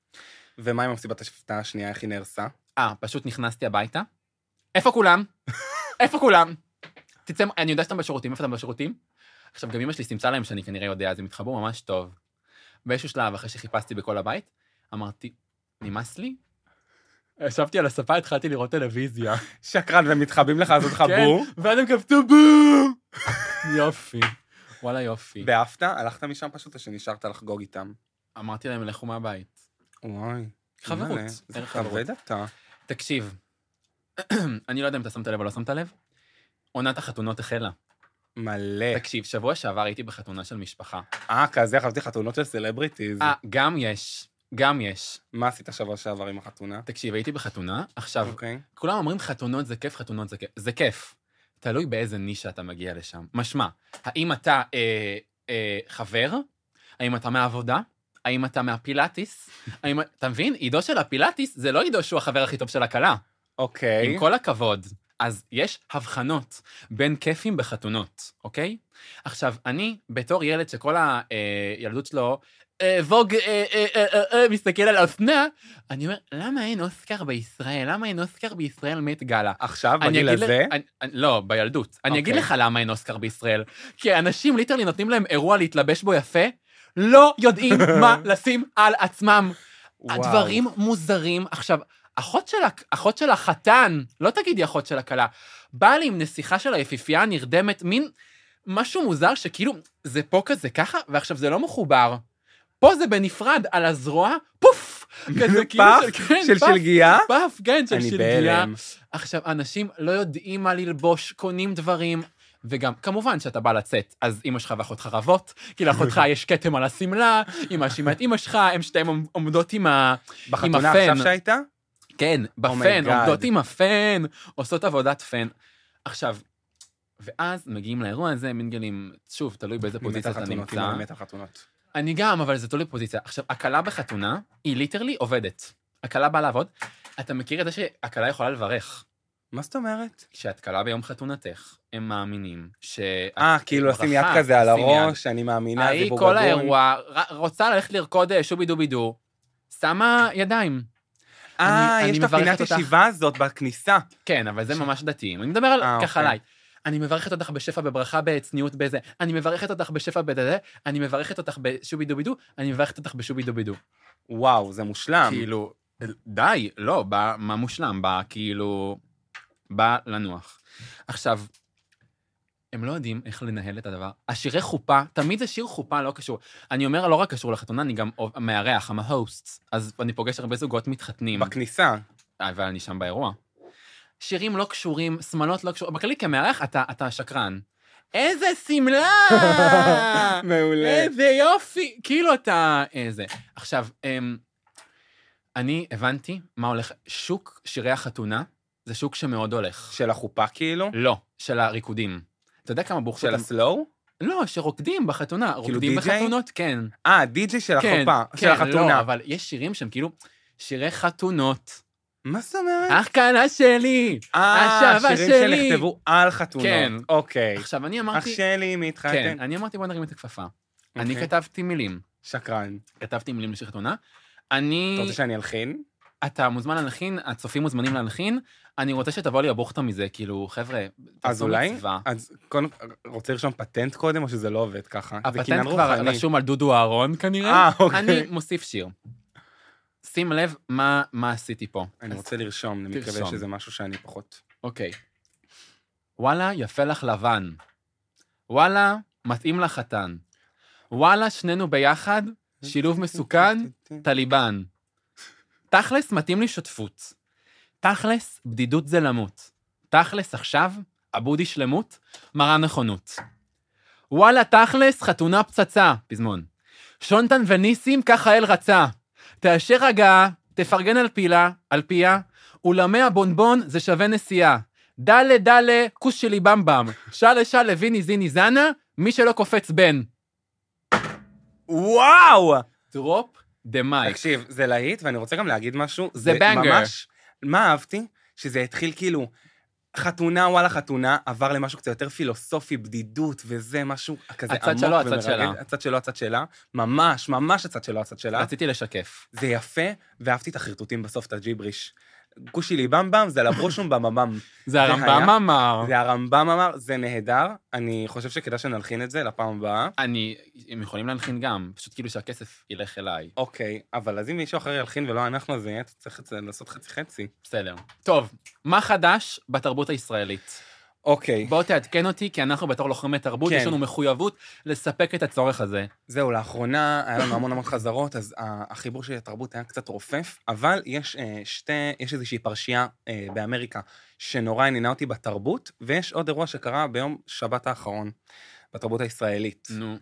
ומה עם המסיבת השפטה השנייה, איך היא נהרסה? אה, פשוט נכנסתי הביתה. איפה כולם? איפה כולם? תצא, אני יודע שאתם בשירותים, איפה אתם בשירותים? עכשיו, גם אמא שלי סימצה להם שאני כנראה יודע, אז הם התחברו ממש טוב. באיזשהו שלב, אחרי שחיפשתי בכל הבית, אמרתי, נמאס לי? ישבתי על הספה, התחלתי לראות טלוויזיה. שקרן, והם מתחבים לך, אז עוד חבור. כן, ואז הם כפתו בום! יופי. וואלה יופי. ואהבת? הלכת משם פשוט, או שנשארת לחגוג איתם? אמרתי להם, לכו מהבית. וואי. חברות. זה כבד אתה. תקשיב, אני לא יודע אם אתה שמת לב או לא שמת לב, עונת החתונות החלה. מלא. תקשיב, שבוע שעבר הייתי בחתונה של משפחה. אה, כזה חשבתי חתונות של סלבריטיז. אה, גם יש, גם יש. מה עשית שבוע שעבר עם החתונה? תקשיב, הייתי בחתונה, עכשיו, אוקיי. כולם אומרים חתונות זה כיף, חתונות זה כיף. זה כיף. תלוי באיזה נישה אתה מגיע לשם. משמע, האם אתה אה, אה, חבר? האם אתה מהעבודה? האם אתה מהפילאטיס? האם... אתה מבין? עידו של הפילאטיס זה לא עידו שהוא החבר הכי טוב של הכלה. אוקיי. עם כל הכבוד. אז יש הבחנות בין כיפים בחתונות, אוקיי? עכשיו, אני, בתור ילד שכל הילדות שלו, ווג מסתכל על האופנה, אני אומר, למה אין אוסקר בישראל? למה אין אוסקר בישראל מת גלה? עכשיו, בגיל הזה? לא, בילדות. אני אגיד לך למה אין אוסקר בישראל. כי אנשים ליטרלי נותנים להם אירוע להתלבש בו יפה, לא יודעים מה לשים על עצמם. הדברים מוזרים. עכשיו, אחות של, אחות של החתן, לא תגידי אחות של הכלה, באה לי עם נסיכה של היפיפייה נרדמת, מין משהו מוזר שכאילו, זה פה כזה ככה, ועכשיו זה לא מחובר. פה זה בנפרד על הזרוע, פוף! כזה כאילו של, כן, של שלגייה? פף, כן, של שלגייה. בהלם. עכשיו, אנשים לא יודעים מה ללבוש, קונים דברים, וגם, כמובן שאתה בא לצאת, אז אמא שלך ואחותך רבות, כי לאחותך יש כתם על הסמלה, אמא שימת אמא שלך, הם שתיים עומדות עם הפן. בחתונה עכשיו שהייתה? כן, בפן, עומדות עם הפן, עושות עבודת פן. עכשיו, ואז מגיעים לאירוע הזה, מנגלים, שוב, תלוי באיזה פוזיציה אתה נמצא. אני מת על חתונות. אני גם, אבל זה תלוי פוזיציה. עכשיו, הקלה בחתונה, היא ליטרלי עובדת. הקלה באה לעבוד, אתה מכיר את זה שהקלה יכולה לברך. מה זאת אומרת? כשאת קלה ביום חתונתך, הם מאמינים ש... אה, כאילו לשים יד כזה על הראש, אני מאמינה, זה בוגדון. כל האירוע, רוצה ללכת לרקוד שובי דובי דו, שמה ידיים. אה, יש את הפינת ישיבה הזאת בכניסה. כן, אבל זה ממש דתי. אני מדבר על ככה עליי. אני מברכת אותך בשפע בברכה, בצניעות בזה. אני מברכת אותך בשפע בזה. אני מברכת אותך בשובי דובי דו. אני מברכת אותך בשובי דובי דו. וואו, זה מושלם. כאילו, די, לא, מה מושלם? בא, כאילו, בא לנוח. עכשיו, הם לא יודעים איך לנהל את הדבר. השירי חופה, תמיד זה שיר חופה, לא קשור. אני אומר, לא רק קשור לחתונה, אני גם מארח, I'm a host. אז אני פוגש הרבה זוגות מתחתנים. בכניסה. אבל אני שם באירוע. שירים לא קשורים, שמלות לא קשורים. בכללי, כמארח, אתה, אתה שקרן. איזה סמלה! מעולה. איזה יופי! כאילו אתה... איזה. עכשיו, אני הבנתי מה הולך... שוק שירי החתונה, זה שוק שמאוד הולך. של החופה כאילו? לא, של הריקודים. אתה יודע כמה בוחשות... של הסלואו? לא, שרוקדים בחתונה. כאילו רוקדים די-ג'יי? בחתונות, כן. אה, די-ג'יי של כן, החופה, כן, של החתונה. לא, אבל יש שירים שהם כאילו שירי חתונות. מה זאת אומרת? אח כלה שלי, אה, השבה שירים שלי. שנכתבו על חתונות. כן. אוקיי. עכשיו, אני אח אמרתי... שלי מתחתן. כן, אני אמרתי, בוא נרים את הכפפה. אני אוקיי. כתבתי מילים. שקרן. כתבתי מילים לשיר חתונה. אני... אתה רוצה שאני אלחין? אתה מוזמן להלחין, הצופים מוזמנים להלחין, אני רוצה שתבוא לי הבוכתה מזה, כאילו, חבר'ה, אז תעשו אולי? מצווה. אז קודם, רוצה לרשום פטנט קודם, או שזה לא עובד ככה? זה הפטנט קניין כבר רוחני. רשום על דודו אהרון כנראה. אה, אוקיי. אני מוסיף שיר. שים לב מה, מה עשיתי פה. אני רוצה לרשום, אני מקווה תרשום. שזה משהו שאני פחות... אוקיי. וואלה, יפה לך לבן. וואלה, מתאים לחתן. וואלה, שנינו ביחד, שילוב מסוכן, טליבן. תכלס, מתאים לי שותפות. תכלס, בדידות זה למות. תכלס, עכשיו, אבודי שלמות, מראה נכונות. וואלה, תכלס, חתונה פצצה, פזמון. שונטן וניסים, ככה אל רצה. תאשר הגעה, תפרגן על פילה, על פיה, ולמי הבונבון זה שווה נסיעה. דלה דלה, כוס שלי במבם. שאלה שאלה ויני זיני זנה, מי שלא קופץ בן. וואו! דרופ דה מייק. תקשיב, זה להיט, ואני רוצה גם להגיד משהו. זה בנגר. ממש, מה אהבתי? שזה התחיל כאילו, חתונה, וואלה חתונה, עבר למשהו קצת יותר פילוסופי, בדידות, וזה משהו כזה עמוק הצד שלו, הצד ומרגש. שלה. הצד שלו, הצד שלה. ממש, ממש הצד שלו, הצד שלה. רציתי לשקף. זה יפה, ואהבתי את החרטוטים בסוף, את הג'יבריש. גושי לי במבם, זה לברושום במבם. זה הרמב"ם היה- אמר. זה הרמב"ם אמר, זה נהדר. אני חושב שכדאי שנלחין את זה לפעם הבאה. אני, הם יכולים להנחין גם, פשוט כאילו שהכסף ילך אליי. אוקיי, אבל אז אם מישהו אחר ילחין ולא אנחנו, אז אתה צריך את זה לעשות חצי-חצי. בסדר. טוב, מה חדש בתרבות הישראלית? אוקיי. בוא תעדכן אותי, כי אנחנו בתור לוחמי תרבות, כן. יש לנו מחויבות לספק את הצורך הזה. זהו, לאחרונה היה לנו המון המון חזרות, אז החיבור של התרבות היה קצת רופף, אבל יש אה, שתי, יש איזושהי פרשייה אה, באמריקה שנורא עניינה אותי בתרבות, ויש עוד אירוע שקרה ביום שבת האחרון, בתרבות הישראלית. נו.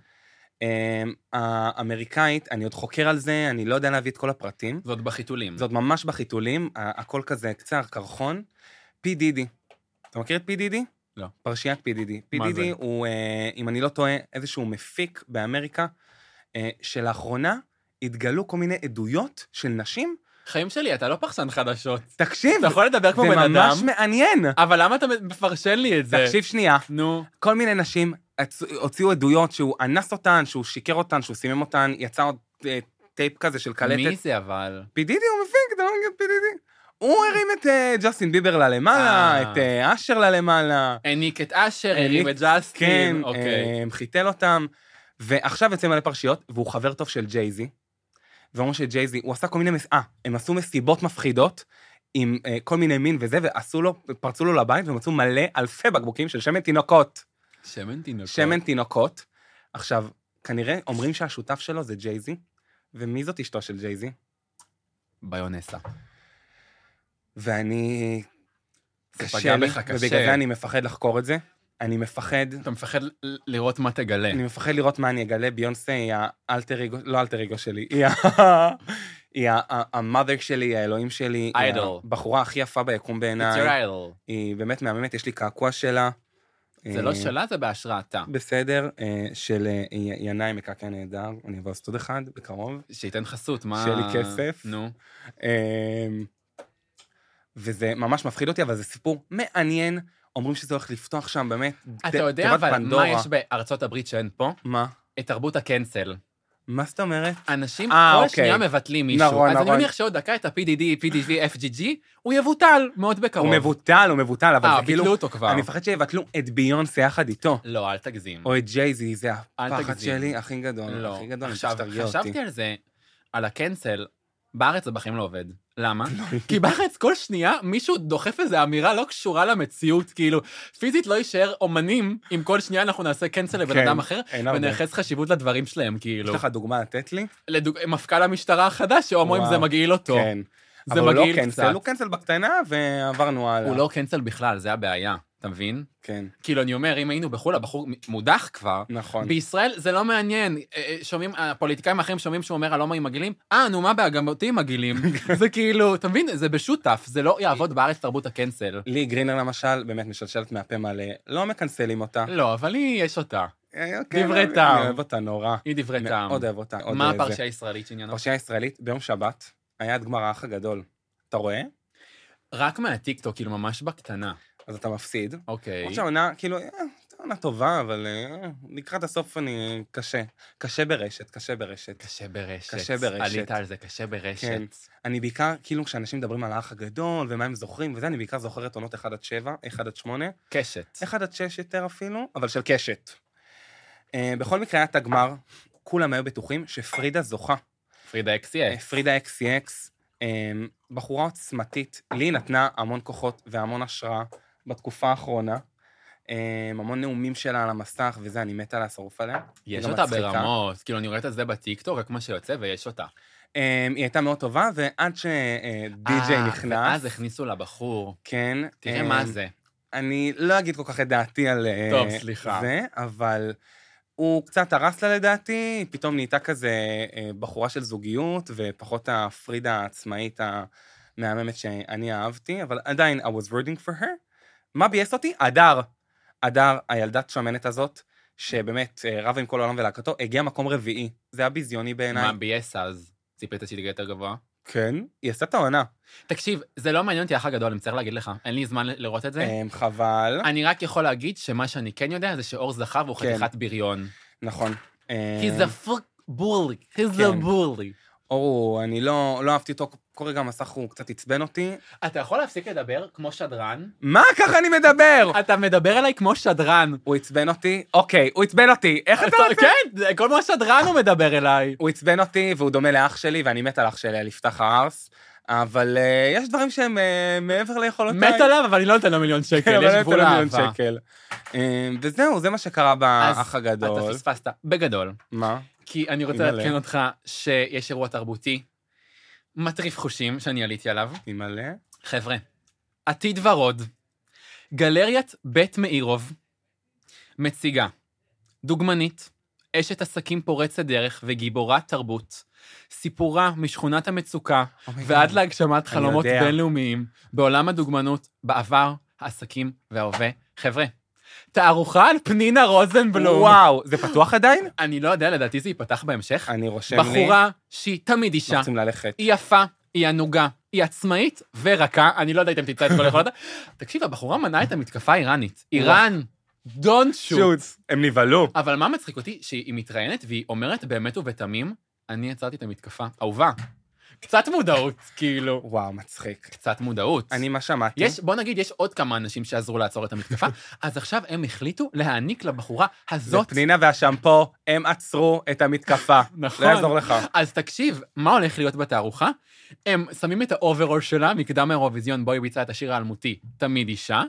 אה, האמריקאית, אני עוד חוקר על זה, אני לא יודע להביא את כל הפרטים. זאת בחיתולים. זאת ממש בחיתולים, ה- הכל כזה קצר, קרחון. פי דידי. אתה מכיר את פי דידי? לא. פרשיית פי דידי. פי מה דידי זה? הוא, אה, אם אני לא טועה, איזשהו מפיק באמריקה, אה, שלאחרונה התגלו כל מיני עדויות של נשים. חיים שלי, אתה לא פרשן חדשות. תקשיב, אתה יכול לדבר כמו זה בן אדם, ממש מעניין. אבל למה אתה מפרשן לי את זה? תקשיב שנייה, נו. כל מיני נשים הצ- הוציאו עדויות שהוא אנס אותן, שהוא שיקר אותן, שהוא סימם אותן, יצא עוד אה, טייפ כזה של קלטת. מי זה אבל? פי דידי הוא מפיק, אתה לא מכיר את פי דידי? הוא הרים את אה, ג'סטין ביבר ללמעלה, אה. את אה, אשר ללמעלה. העניק את אשר, העניק- הרים את ג'סטין. כן, אוקיי. אה, חיתל אותם, ועכשיו יוצא מלא פרשיות, והוא חבר טוב של ג'ייזי, ואומרים שג'ייזי, הוא עשה כל מיני, מס... אה, הם עשו מסיבות מפחידות, עם אה, כל מיני מין וזה, ועשו לו, פרצו לו לבית, ומצאו מלא אלפי בקבוקים של שמן תינוקות. שמן תינוקות. שמן תינוקות. עכשיו, כנראה אומרים שהשותף שלו זה ג'ייזי, ומי זאת אשתו של ג'ייזי? ביונסה. ואני... זה קשה פגע לי, בך קשה. ובגלל זה אני מפחד לחקור את זה. אני מפחד, אתה מפחד ל- לראות מה תגלה. אני מפחד לראות מה אני אגלה. ביונסה היא האלטר אגו, לא אלטר אגו שלי, היא ה- היא המאדר שלי, האלוהים שלי. היא Idol. הבחורה הכי יפה ביקום It's בעיניי. your idol. היא באמת מהממת, יש לי קעקוע שלה. זה לא אה, שלה, זה בהשראתה. בסדר, אה, של אה, ינאי מקעקע נהדר. אני אבוא לעשות עוד אחד בקרוב. שייתן חסות, מה... שיהיה לי כסף. נו. אה, וזה ממש מפחיד אותי, אבל זה סיפור מעניין. אומרים שזה הולך לפתוח שם באמת אתה יודע תיבת אבל פנדורה. מה יש בארצות הברית שאין פה? מה? את תרבות הקנסל. מה זאת אומרת? אנשים אה, כל אוקיי. שנייה מבטלים מישהו. נכון, אז אני נכון. מניח שעוד דקה את ה-פי די די, פי די וי, אף ג'י ג'י, הוא יבוטל מאוד בקרוב. הוא מבוטל, הוא מבוטל, אבל אה, זה כאילו... ביטלו אותו כבר. אני מפחד שיבטלו את ביונסה יחד איתו. לא, אל תגזים. או את ג'ייזי, זה אל הפחד תגזים. שלי הכי גדול. לא. הכי גדול, אני עכשיו, חושב שתרגיע אותי. חשבתי על זה, על הקנסל, בארץ זה בחיים לא עובד. למה? כי בארץ כל שנייה מישהו דוחף איזו אמירה לא קשורה למציאות, כאילו, פיזית לא יישאר אומנים, אם כל שנייה אנחנו נעשה קנסל לבן אדם אחר, ונייחס חשיבות לדברים שלהם, כאילו. יש לך דוגמה לתת לי? מפכ"ל המשטרה החדש, שאומרים זה מגעיל אותו. כן. אבל הוא לא קנסל, הוא קנסל בקטנה, ועברנו הלאה. הוא לא קנסל בכלל, זה הבעיה. אתה מבין? כן. כאילו, אני אומר, אם היינו בחול, הבחור מודח כבר, נכון. בישראל זה לא מעניין. שומעים, הפוליטיקאים האחרים שומעים שהוא אומר, הלא מה עם מגעילים? אה, נו, מה בהגמותי מגעילים? זה כאילו, אתה מבין? זה בשותף, זה לא יעבוד בארץ תרבות הקנסל. לי גרינר למשל, באמת משלשלת מהפה מלא, לא מקנסלים אותה. לא, אבל לי יש אותה. דברי טעם. אני אוהב אותה נורא. היא דברי טעם. מאוד אוהב אותה. מה הפרשיה הישראלית שעניינו? הפרשיה הישראלית, ביום שבת, היה את גמר האח הגדול. אתה רואה? רק מהטיקטוק, כאילו ממש בקטנה. אז אתה מפסיד. אוקיי. עכשיו עונה, כאילו, עונה טובה, אבל לקראת הסוף אני קשה. קשה ברשת, קשה ברשת. קשה ברשת. קשה ברשת. עלית על זה, קשה ברשת. כן. אני בעיקר, כאילו, כשאנשים מדברים על האח הגדול, ומה הם זוכרים, וזה, אני בעיקר זוכר את עונות אחד עד שבע, אחד עד שמונה. קשת. אחד עד שש יותר אפילו, אבל של קשת. בכל מקרה היה את הגמר, כולם היו בטוחים שפרידה זוכה. פרידה אקסי אקס. פרידה אקסי אקס. בחורה עוצמתית, לי נתנה המון כוחות והמון השראה בתקופה האחרונה, המון נאומים שלה על המסך, וזה, אני מתה להשרוף עליה. יש אותה ברמות, כאילו אני רואה את זה בטיקטוק, רק מה שיוצא ויש אותה. היא הייתה מאוד טובה, ועד שדי-ג'יי נכנס... ואז הכניסו לבחור. כן. תראה מה זה. אני לא אגיד כל כך את דעתי על טוב, סליחה. זה, אבל הוא קצת הרס לה לדעתי, פתאום נהייתה כזה בחורה של זוגיות, ופחות הפרידה העצמאית המהממת שאני אהבתי, אבל עדיין, I was rooting for her. מה בייס אותי? אדר. אדר, הילדת שמנת הזאת, שבאמת רב עם כל העולם ולהקתו, הגיע מקום רביעי. זה היה ביזיוני בעיניי. מה בייס אז? ציפית שהיא תגיע יותר גבוה? כן, היא עשתה את העונה. תקשיב, זה לא מעניין אותי האח הגדול, אני צריך להגיד לך. אין לי זמן לראות את זה. חבל. אני רק יכול להגיד שמה שאני כן יודע זה שאור זכה והוא חתיכת בריון. נכון. He's a fuck bully. He's a bully. אורו, אני לא אהבתי אותו, כל רגע המסך הוא קצת עצבן אותי. אתה יכול להפסיק לדבר כמו שדרן? מה? ככה אני מדבר? אתה מדבר אליי כמו שדרן. הוא עצבן אותי? אוקיי, הוא עצבן אותי. איך אתה רוצה? כן, כל מה שדרן הוא מדבר אליי. הוא עצבן אותי, והוא דומה לאח שלי, ואני מת על אח שלי, על יפתח הארס. אבל יש דברים שהם מעבר ליכולותיי. מת עליו, אבל אני לא נותן לו מיליון שקל, יש גבול אהבה. וזהו, זה מה שקרה באח הגדול. אתה פספסת, בגדול. מה? כי אני רוצה להתקן אותך שיש אירוע תרבותי, מטריף חושים שאני עליתי עליו. תמלא. חבר'ה, עתיד ורוד, גלריית בית מאירוב, מציגה, דוגמנית, אשת עסקים פורצת דרך וגיבורת תרבות, סיפורה משכונת המצוקה ועד להגשמת חלומות בינלאומיים בעולם הדוגמנות, בעבר, העסקים וההווה. חבר'ה, תערוכה על פנינה רוזנבלום. וואו, זה פתוח עדיין? אני לא יודע, לדעתי זה ייפתח בהמשך. אני רושם לי. בחורה שהיא תמיד אישה. רוצים ללכת. היא יפה, היא ענוגה, היא עצמאית ורכה. אני לא יודע אם תמצא את כל יכולת. תקשיב, הבחורה מנעה את המתקפה האיראנית. איראן, don't shoot. הם נבהלו. אבל מה מצחיק אותי? שהיא מתראיינת והיא אומרת באמת ובתמים, אני יצרתי את המתקפה. אהובה. קצת מודעות, כאילו. וואו, מצחיק. קצת מודעות. אני מה שמעתי. יש, בוא נגיד, יש עוד כמה אנשים שעזרו לעצור את המתקפה, אז עכשיו הם החליטו להעניק לבחורה הזאת... לפנינה והשמפו, הם עצרו את המתקפה. נכון. לא יעזור לך. אז תקשיב, מה הולך להיות בתערוכה? הם שמים את האוברול שלה, מקדם האירוויזיון, בו היא ביצעה את השיר האלמותי, תמיד אישה,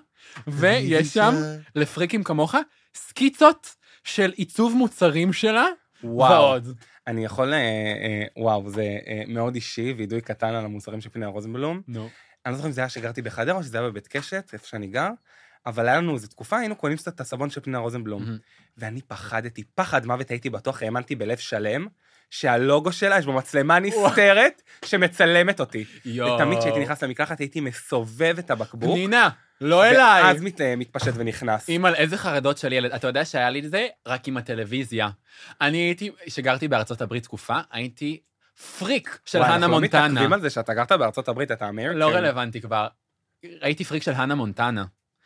ויש שם, לפריקים כמוך, סקיצות של עיצוב מוצרים שלה, ועוד. אני יכול, וואו, זה מאוד אישי, וידוי קטן על המוצרים של פנינה רוזנבלום. נו. אני לא זוכר אם זה היה שגרתי בחדר, או שזה היה בבית קשת, איפה שאני גר, אבל היה לנו איזו תקופה, היינו קונים קצת את הסבון של פנינה רוזנבלום, ואני פחדתי, פחד מוות, הייתי בטוח, האמנתי בלב שלם, שהלוגו שלה, יש בו מצלמה נסתרת, שמצלמת אותי. ותמיד כשהייתי נכנס למקלחת, הייתי מסובב את הבקבוק. פנינה, לא אליי. ואז מתפשט ונכנס. אימא, איזה חרדות של ילד. אתה יודע שהיה לי זה רק עם הטלוויזיה. אני הייתי, שגרתי בארצות הברית תקופה, הייתי פריק של הנה מונטנה. אנחנו לא מתעכבים על זה שאתה גרת בארצות הברית, אתה אמריקן. לא רלוונטי כבר. הייתי פריק של הנה מונטנה.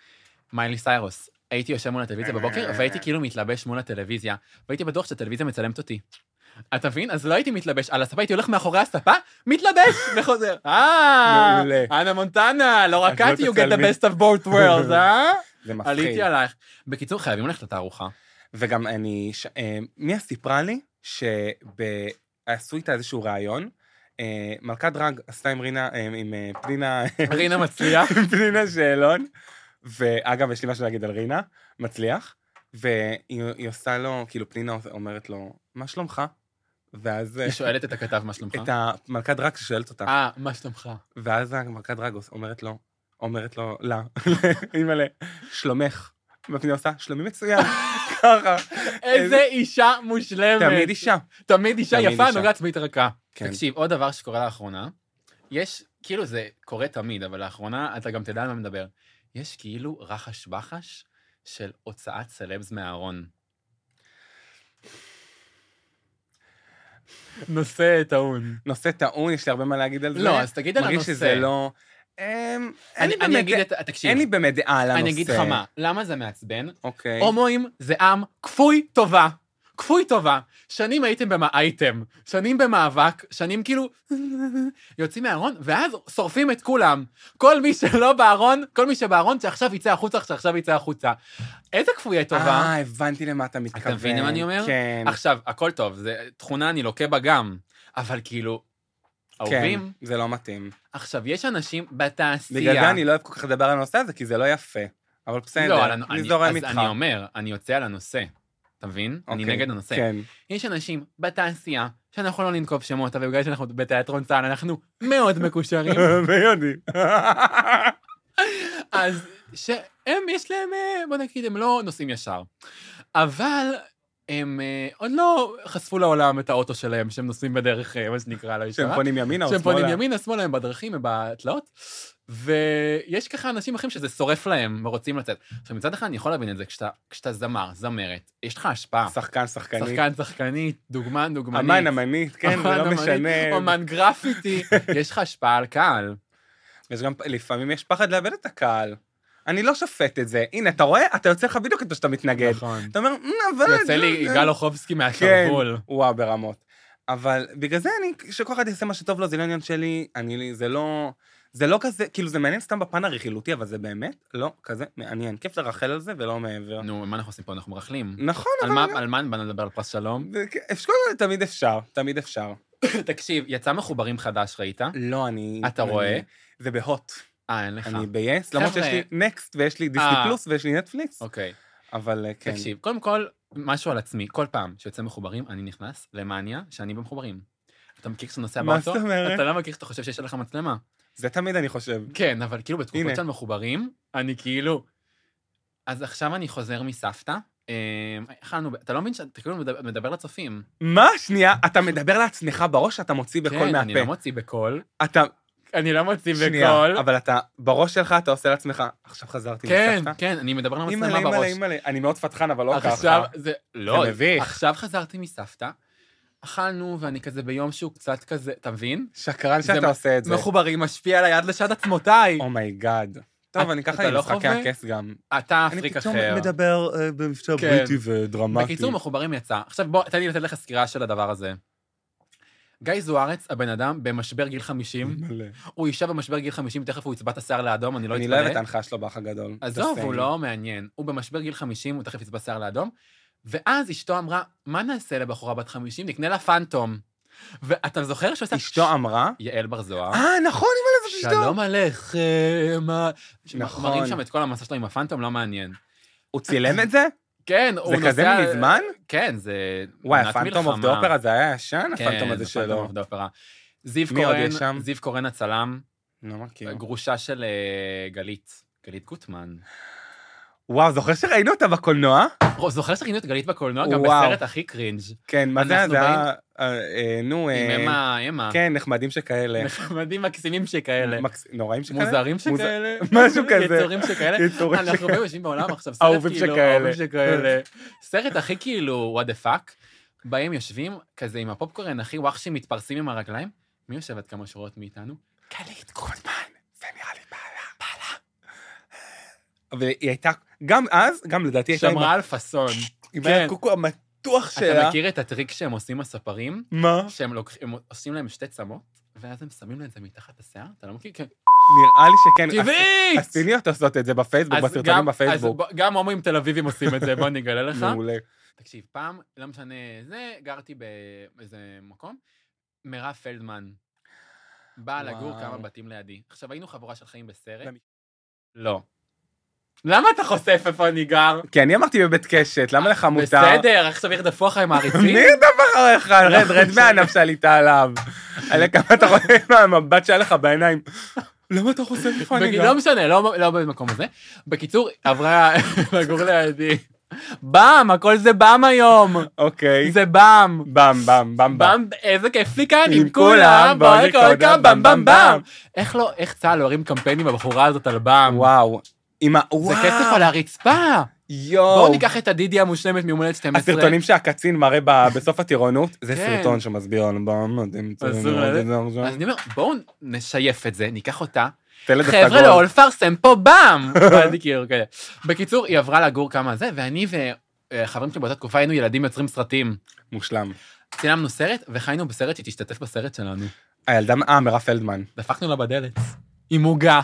מיילי סיירוס. הייתי יושב מול הטלוויזיה בבוקר, והייתי כאילו מתלבש מול הטלוויזיה, והייתי בטוח שהטלוויזיה מצלמת אותי. אתה מבין? אז לא הייתי מתלבש על הספה, הייתי הולך מאחורי הספה, מתלבש וחוזר. אה, הנה מונטנה, לא רק את, you get the best of both worlds, אה? זה מפחיד. עליתי עלייך. בקיצור, חייבים ללכת לתערוכה. וגם אני, מיה סיפרה לי שעשו איתה איזשהו רעיון, מלכת דרג עשתה עם רינה, עם פנינה... רינה מצליח. עם פנינה שאלון, ואגב, יש לי משהו להגיד על רינה, מצליח, והיא עושה לו, כאילו פנינה אומרת לו, מה שלומך? ואז... היא שואלת את הכתב מה שלומך? את המלכת דרג ששואלת אותה. אה, מה שלומך? ואז המלכת דרג אומרת לו, אומרת לו, לא, אימא'לה, שלומך. והפנינה עושה, שלומי מצוין, ככה. איזה אישה מושלמת. תמיד אישה. תמיד אישה יפה, נוגע עצמית רכה. כן. תקשיב, עוד דבר שקורה לאחרונה, יש, כאילו זה קורה תמיד, אבל לאחרונה אתה גם תדע על מה מדבר. יש כאילו רחש בחש של הוצאת סלבס מהארון. נושא טעון. נושא טעון, יש לי הרבה מה להגיד על זה. לא, אז תגיד על הנושא. מרגיש שזה לא... אני אגיד את... תקשיב. אין לי באמת דעה על הנושא. אני אגיד לך מה, למה זה מעצבן? אוקיי. הומואים זה עם כפוי טובה. כפוי טובה. שנים הייתם במאייטם, שנים במאבק, שנים כאילו יוצאים מהארון, ואז שורפים את כולם. כל מי שלא בארון, כל מי שבארון שעכשיו יצא החוצה, שעכשיו יצא החוצה. איזה כפויי טובה? אה, הבנתי למה אתה מתכוון. אתה מבין מה אני אומר? כן. עכשיו, הכל טוב, זה תכונה אני לוקה בה גם, אבל כאילו, אהובים. כן, זה לא מתאים. עכשיו, יש אנשים בתעשייה... בגלל זה אני לא אוהב כל כך לדבר על הנושא הזה, כי זה לא יפה. אבל בסדר, לא, אני אני, זורם אז איתך. אני אומר, אני יוצא על הנושא. אתה מבין? אני אוקיי, נגד הנושא. כן. יש אנשים בתעשייה, שאנחנו לא ננקוב שמות, אבל בגלל שאנחנו בתיאטרון צה"ל, אנחנו מאוד מקושרים. ויודי. אז שהם, יש להם, בוא נגיד, הם לא נוסעים ישר. אבל הם עוד לא חשפו לעולם את האוטו שלהם, שהם נוסעים בדרך, מה שנקרא, לא ישרה. שהם פונים ימינה או שמאלה. שהם פונים ימינה, שמאלה, הם בדרכים, הם בתלאות. ויש ככה אנשים אחרים שזה שורף להם, ורוצים לצאת. עכשיו, מצד אחד אני יכול להבין את זה, כשאתה, כשאתה זמר, זמרת, יש לך השפעה. שחקן, שחקנית. שחקן, שחקנית, דוגמן, דוגמנית. אמן, אמנית, כן, זה לא משנה. אומן גרפיטי, יש לך השפעה על קהל. ויש גם, לפעמים יש פחד לאבד את הקהל. אני לא שופט את זה. הנה, אתה רואה? אתה יוצא לך בדיוק את מה שאתה מתנגד. נכון. אתה אומר, אבל... יוצא לי יגאל אוחובסקי מהשרוול. כן, וואו, ברמות. אבל בגלל זה אני, שכל אחד יעשה מה שטוב לו, זה לא עניין שלי, אני, זה לא... זה לא כזה, כאילו זה מעניין סתם בפן הרכילותי, אבל זה באמת לא כזה מעניין. כיף לרחל על זה ולא מעבר. נו, מה אנחנו עושים פה? אנחנו מרחלים. נכון, על אבל... מה, על מה באנו לדבר על פרס שלום? אפשר, תמיד אפשר, תמיד אפשר. תקשיב, יצא מחוברים חדש, ראית? לא, אני... אתה רואה? זה בהוט. אה, אין לך. אני ב-yes, למרות שיש לי נקסט, ויש לי דיסני פלוס, ויש לי נטפליקס. אוקיי. אבל כן. תקשיב, קודם כל, משהו על עצמי. כל פעם שיוצא מחוברים, אני נכנס למאניה שאני במחוברים. אתה מכיר שאתה נוסע באוטו? מה זאת אומרת? אתה לא מכיר שאתה חושב שיש עליך מצלמה? זה תמיד אני חושב. כן, אבל כאילו בתקופות הנה. של מחוברים, אני כאילו... אז עכשיו אני חוזר מסבתא. אכלנו, אתה לא מבין שאתה כאילו מדבר, מדבר לצופים. מה? שנייה, אתה מדבר לעצמך בראש, אתה מוציא בקול כן, מהפה. אני לא מוציא בקול. אתה... אני לא מוציא שנייה, בקול. אבל אתה, בראש שלך, אתה עושה לעצמך, עכשיו חזרתי כן, מסבתא. כן, אני מדבר למצלמה אימא'לה, בראש. אימא'לה, אימא'לה. אני מאוד פתחן, אבל לא ככה. עכשיו, זה... לא, זה מביך. עכשיו חזרתי מסבתא, אכלנו, ואני כזה ביום שהוא קצת כזה, אתה מבין? שקרן שאתה עושה את זה. מחוברים, משפיע על היד לשד עצמותיי. אומייגאד. טוב, אני ככה אתה עם לא משחקי חווה? הכס גם. אתה אני אפריק פתאום אחר. מדבר אה, במבטא כן. בריטי ודרמטי. בקיצור, מחוברים יצא. עכשיו בוא, תן לי לתת לך סקירה של הדבר הזה. גיא זוארץ, הבן אדם, במשבר גיל חמישים, מלא. הוא אישה במשבר גיל חמישים, תכף הוא יצבע את השיער לאדום, אני לא אני לא אוהב את אתפלא. ההנחיה שלו באח הגדול. עזוב, The הוא same. לא מעניין. הוא במשבר גיל חמישים, הוא תכף יצבע שיער לאדום, ואז אשתו אמרה, מה נעשה לבחורה בת חמישים? נקנה לה פנטום. ואתה זוכר שעושה... אשתו אמרה? יעל בר זוהר. אה, נכון, אימא'לה, זאת אשתו. שלום עליכם. נכון. מראים שם את כל המסע שלו עם הפנטום, לא מעניין. הוא צילם את זה? כן, הוא נוסע... זה כזה מזמן? כן, זה... וואי, עונת הפנטום אוף דה מלחמה. אופרה, זה היה ישן, הפנטום כן, הזה זה פנטום שלו. אוף דה אופרה. זיו מי עוד קורן, יש שם? זיו קורן הצלם, לא מכיר. גרושה של אה, גלית, גלית גוטמן. וואו, זוכר שראינו אותה בקולנוע? זוכר שראינו את גלית בקולנוע גם וואו. בסרט הכי קרינג'. כן, מה זה? אנחנו זה באים- היה... אה, אה, נו... עם אה, אמה, אמה. כן, נחמדים שכאלה. נחמדים מקסימים שכאלה. מקס- נוראים שכאלה? מוזרים מוז- שכאלה. משהו כזה. יצורים שכאלה. יצורים אנחנו שכאלה. באים יושבים בעולם עכשיו, סרט אהובים כאילו, שכאלה. אהובים שכאלה. סרט הכי כאילו, what the fuck. באים יושבים כזה עם הפופקורן הכי וואחשים מתפרסים עם הרגליים. מי יושבת כמה שורות מאיתנו? גלית גוטמן. זה נראה לי בעלה. בעלה. והיא הייתה, גם אז, גם לדעתי הייתה עם שמרה על פאסון. עם כן. הקוקו המתוח אתה שלה. מכיר את הטריק שהם עושים הספרים? מה? שהם לוקח- הם עושים להם שתי צמות, ואז הם שמים להם את זה מתחת השיער? אתה לא מכיר? כן. נראה לי שכן. טבעית! הסיניות עושות את זה בפייסבוק, אז בסרטונים גם- בפייסבוק. אז ב- גם הומואים תל אביבים עושים את זה, בוא נגלה לך. מעולה. תקשיב, פעם, לא משנה זה, גרתי באיזה מקום, מירב פלדמן. באה לגור וואו. כמה בתים לידי. עכשיו, היינו חבורה של חיים בסרט? למ- לא. למה אתה חושף איפה אני גר? כי אני אמרתי בבית קשת, למה לך מותר? בסדר, עכשיו ירדפו אחרי מעריצים? מי ירדף אחריך? רד, רד מהענף שעלית עליו. עלי כמה אתה רואה מהמבט שהיה לך בעיניים. למה אתה חושף איפה אני בג- גר? לא משנה, לא לא במקום הזה. בקיצור, עברה לגור לידי. באם, הכל זה באם היום. אוקיי. זה באם. במ, במ, במ, במ. באם, איזה כיף לי כאן עם עם כולם. כולם, בואי בואי כל קודם, כאן, באם, באם, באם, באם. באם. איך לא, איך צה"ל לא הרים קמפיינים בבחורה הזאת על באם? וואו. עם ה... זה וואו. כסף על הרצפה. יואו. בואו ניקח את הדידי המושלמת מיום הולדת שתים עשרה. הסרטונים שהקצין מראה ב- בסוף הטירונות, זה כן. סרטון שמסביר על במ, אתם צריכים אסור לראות ללכת. את זה עכשיו. אז אני אומר, בואו נשייף את זה, ניקח אותה. תלד חבר'ה, הסגול. לא לפרסם פה באם. ואז היא כאילו כאלה. בקיצור, היא עברה לגור כמה זה, ואני וחברים שלי באותה תקופה היינו ילדים יוצרים סרטים. מושלם. צילמנו סרט, וחיינו בסרט שתשתתף בסרט שלנו. הילדה, אה, מירב פלדמן. דפקנו לה בדלת. עם עוגה.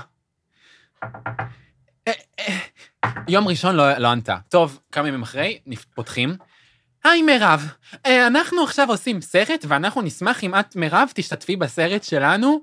אה, אה, יום ראשון לא לא ענתה. טוב, כמה ימים אחרי, נפ- פותחים. היי מירב, אה, אנחנו עכשיו עושים סרט, ואנחנו נשמח אם את, מירב, תשתתפי בסרט שלנו.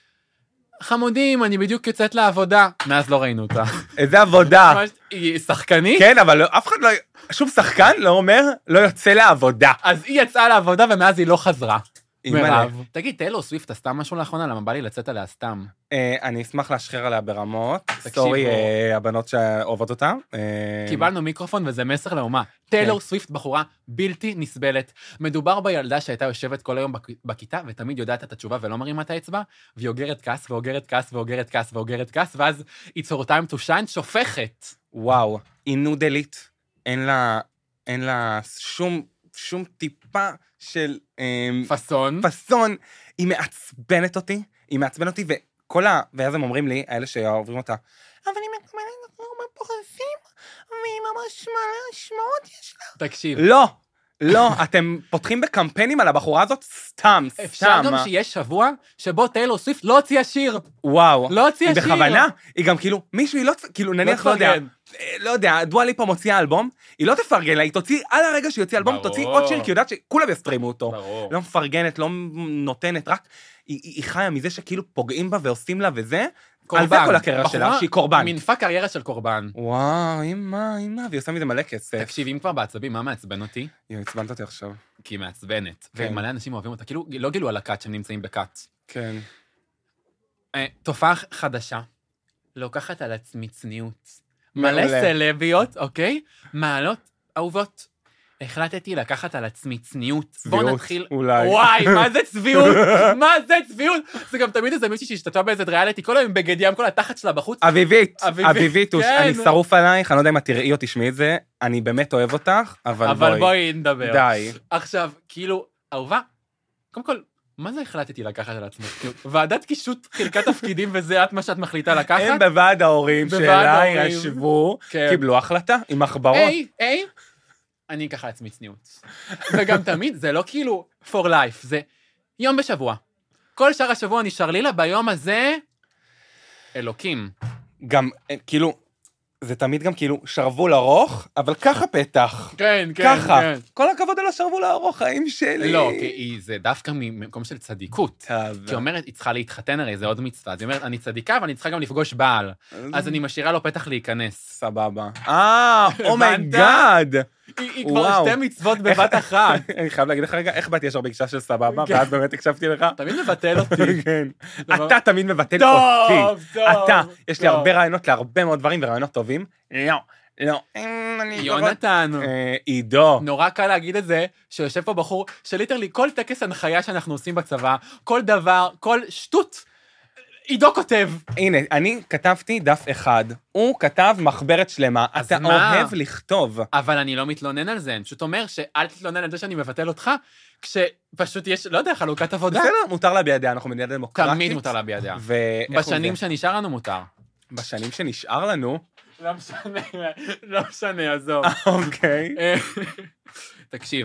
חמודים, אני בדיוק יוצאת לעבודה. מאז לא ראינו אותה. איזה עבודה. ממש, היא שחקנית? כן, אבל לא- אף אחד לא... שוב, שחקן לא אומר, לא יוצא לעבודה. אז היא יצאה לעבודה, ומאז היא לא חזרה. אימא'לה. מירב. תגיד, טיילור סוויפט עשתה משהו לאחרונה? למה בא לי לצאת עליה סתם? אה, אני אשמח להשחרר עליה ברמות. תקשיבו. סורי, אה, הבנות שאוהבות אותה. אה, קיבלנו מיקרופון וזה מסר לאומה. טיילור סוויפט בחורה בלתי נסבלת. מדובר בילדה שהייתה יושבת כל היום בכ- בכיתה, ותמיד יודעת את התשובה ולא מרימה את האצבע, והיא אוגרת כעס ואוגרת כעס ואוגרת כעס ואוגרת כעס, ואז it's her time to shine שופכת. וואו, היא נודלית. אין לה, אין לה שום, שום טיפה של אה, פאסון. פאסון. היא מעצבנת אותי, היא מעצבנת אותי, וכל ה... ואז הם אומרים לי, האלה שעוברים אותה, אבל היא מקבלת הרבה פרסים, והיא ממש מלא שמות יש לה. תקשיב. לא, לא, אתם פותחים בקמפיינים על הבחורה הזאת סתם, סתם. אפשר גם שיש שבוע שבו טיילור סוויפט לא הוציאה שיר. וואו. לא הוציאה היא שיר. בכוונה, היא גם כאילו, מישהו, היא לא, כאילו נניח, לא יודע, תפרגן. אה, לא יודע, דואה ליפה מוציאה אלבום, היא לא תפרגן לה, היא תוציא, על הרגע שהיא יוציאה אלבום, ברור. תוציא עוד שיר, כי היא יודעת שכולם יסטרימו אותו. ברור. לא מפרגנת, לא נותנת, רק, היא, היא היא חיה מזה שכאילו פוגעים בה ועושים לה וזה, על זה כל הקריירה שלה, בחורה שהיא קורבן. מינפה קריירה של קורבן. וואו, אמא, אמא, והיא עושה מזה מלא כסף. תקשיב, אם כבר בעצבים, מה מעצבן אותי? יואו, עצבנת אותי עכשיו. כי היא מעצבנת. כן. ומלא אנשים אוהבים אותה. כאילו, לא גילו על הקאט שהם נמצאים בקאט. כן. אה, תופעה חדשה. לוקחת על עצמי צניעות. מלא מעולה. סלביות, אוקיי? מעלות אהובות. החלטתי לקחת על עצמי צניעות. בואו צביעות, נתחיל... אולי. וואי, מה זה צביעות? מה זה צביעות? זה גם תמיד איזה מישהי שהשתתפה באיזה ריאליטי, כל היום בגד ים, כל התחת שלה בחוץ. אביבית, אביבית, אביבית, כן. אני שרוף עלייך, אני לא יודע אם את תראי או תשמעי את זה, אני באמת אוהב אותך, אבל בואי. אבל בואי נדבר. די. עכשיו, כאילו, אהובה, קודם כל, מה זה החלטתי לקחת על עצמי? כאילו, ועדת קישוט חילקת תפקידים וזה את מה שאת מחליטה לקחת? הם בוועד ההורים בוועד שלה ההורים. ישבו, כן. קיבלו החלטה עם מחברות. היי, היי, אני אקח על עצמי צניעות. וגם תמיד, זה לא כאילו for life, זה יום בשבוע. כל שאר השבוע נשאר לילה, ביום הזה, אלוקים. גם, אה, כאילו, זה תמיד גם כאילו, שרוול ארוך, אבל ככה פתח. כן, כן, ככה. כן. כל הכבוד על השרוול הארוך, חיים שלי. לא, כי היא- זה דווקא ממקום של צדיקות. טוב. כי היא אומרת, היא צריכה להתחתן הרי, זה עוד מצווה. אז היא אומרת, אני צדיקה, אבל אני צריכה גם לפגוש בעל. אז אני משאירה לו פתח להיכנס. סבבה. אה, אומייגאד. היא היא כבר וואו. שתי מצוות בבת אחת. אני חייב להגיד לך רגע, איך באתי ישר בגישה של סבבה, כן. ואז באמת הקשבתי לך? תמיד מבטל אותי. כן. דבר- אתה תמיד מבטל טוב, אותי. טוב, אתה, יש לי טוב. הרבה רעיונות להרבה מאוד דברים ורעיונות טובים. לא, לא. אה, אני- יונתן, אה, עידו. נורא קל להגיד את זה, שיושב פה בחור, שליטרלי כל טקס הנחיה שאנחנו עושים בצבא, כל דבר, כל שטות, עידו כותב. הנה, אני כתבתי דף אחד, הוא כתב מחברת שלמה, אז אתה מה? אוהב לכתוב. אבל אני לא מתלונן על זה, אני פשוט אומר שאל תתלונן על זה שאני מבטל אותך, כשפשוט יש, לא יודע, חלוקת עבודה. בסדר, מותר להביע דעה, אנחנו מדינה דמוקרטית. תמיד מותר להביע דעה. ואיך הוא בשנים זה? שנשאר לנו מותר. בשנים שנשאר לנו, לא משנה, לא משנה, עזוב. אוקיי. תקשיב,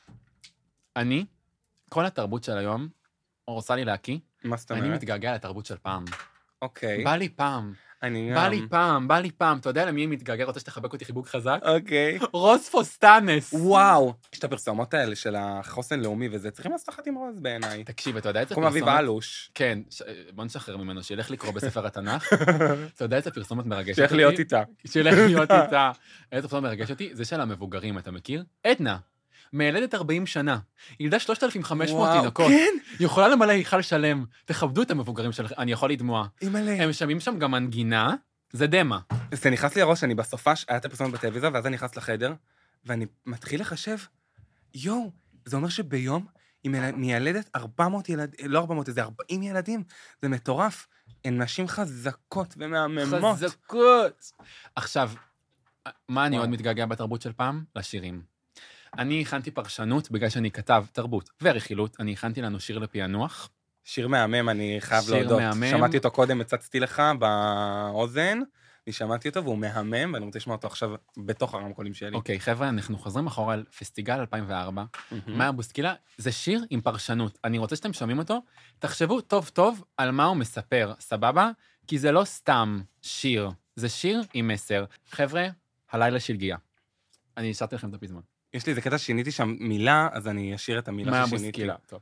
אני, כל התרבות של היום, עושה לי להקיא, מה זאת אני אומרת? מתגעגע לתרבות של פעם. אוקיי. בא לי פעם. אני גם. בא לי פעם, בא לי פעם, אתה יודע למי מתגעגע, רוצה שתחבק אותי חיבוק חזק? אוקיי. רוס פוסטנס. וואו. יש את הפרסומות האלה של החוסן לאומי וזה, צריכים לעשות אחת עם רוז בעיניי. תקשיב, אתה יודע איזה כמו אביב אלוש. כן, בוא נשחרר ממנו, שילך לקרוא בספר התנ"ך. אתה יודע איזה פרסומת מרגשת אותי? שילך להיות איתה. שילך להיות איתה. איזה פרסומת מרגש אותי? זה של המבוגרים, אתה מכיר? עדנה. מילדת ארבעים שנה. ילדה שלושת אלפים וחמש מאות תינוקות. כן? יכולה למלא היכל שלם. תכבדו את המבוגרים שלכם, אני יכול לדמוע. אימא'לה. הם שמים שם גם מנגינה, זה דמה. זה נכנס לי הראש, אני בסופש, היה את הפרסומת בטלוויזיה, ואז אני נכנס לחדר, ואני מתחיל לחשב, יואו, זה אומר שביום היא מיילדת ארבע מאות ילדים, לא ארבע מאות, זה ארבעים ילדים, זה מטורף. הן נשים חזקות ומהממות. חזקות. עכשיו, מה אני עוד מתגעגע בתרבות של פעם? לשירים. אני הכנתי פרשנות, בגלל שאני כתב תרבות ורכילות, אני הכנתי לנו שיר לפענוח. שיר מהמם, אני חייב שיר להודות. מהמם. שמעתי אותו קודם, הצצתי לך באוזן, אני שמעתי אותו והוא מהמם, ואני רוצה לשמוע אותו עכשיו בתוך הרמקולים שלי. אוקיי, חבר'ה, אנחנו חוזרים אחורה על פסטיגל אלפיים וארבע. מאיה בוסקילה, זה שיר עם פרשנות. אני רוצה שאתם שומעים אותו, תחשבו טוב טוב על מה הוא מספר, סבבה? כי זה לא סתם שיר, זה שיר עם מסר. חבר'ה, הלילה שלגיה. אני השארתי לכם את הפזמון. יש לי איזה קטע ששיניתי שם מילה, אז אני אשאיר את המילה מאיה ששיניתי. בוסקילה, טוב.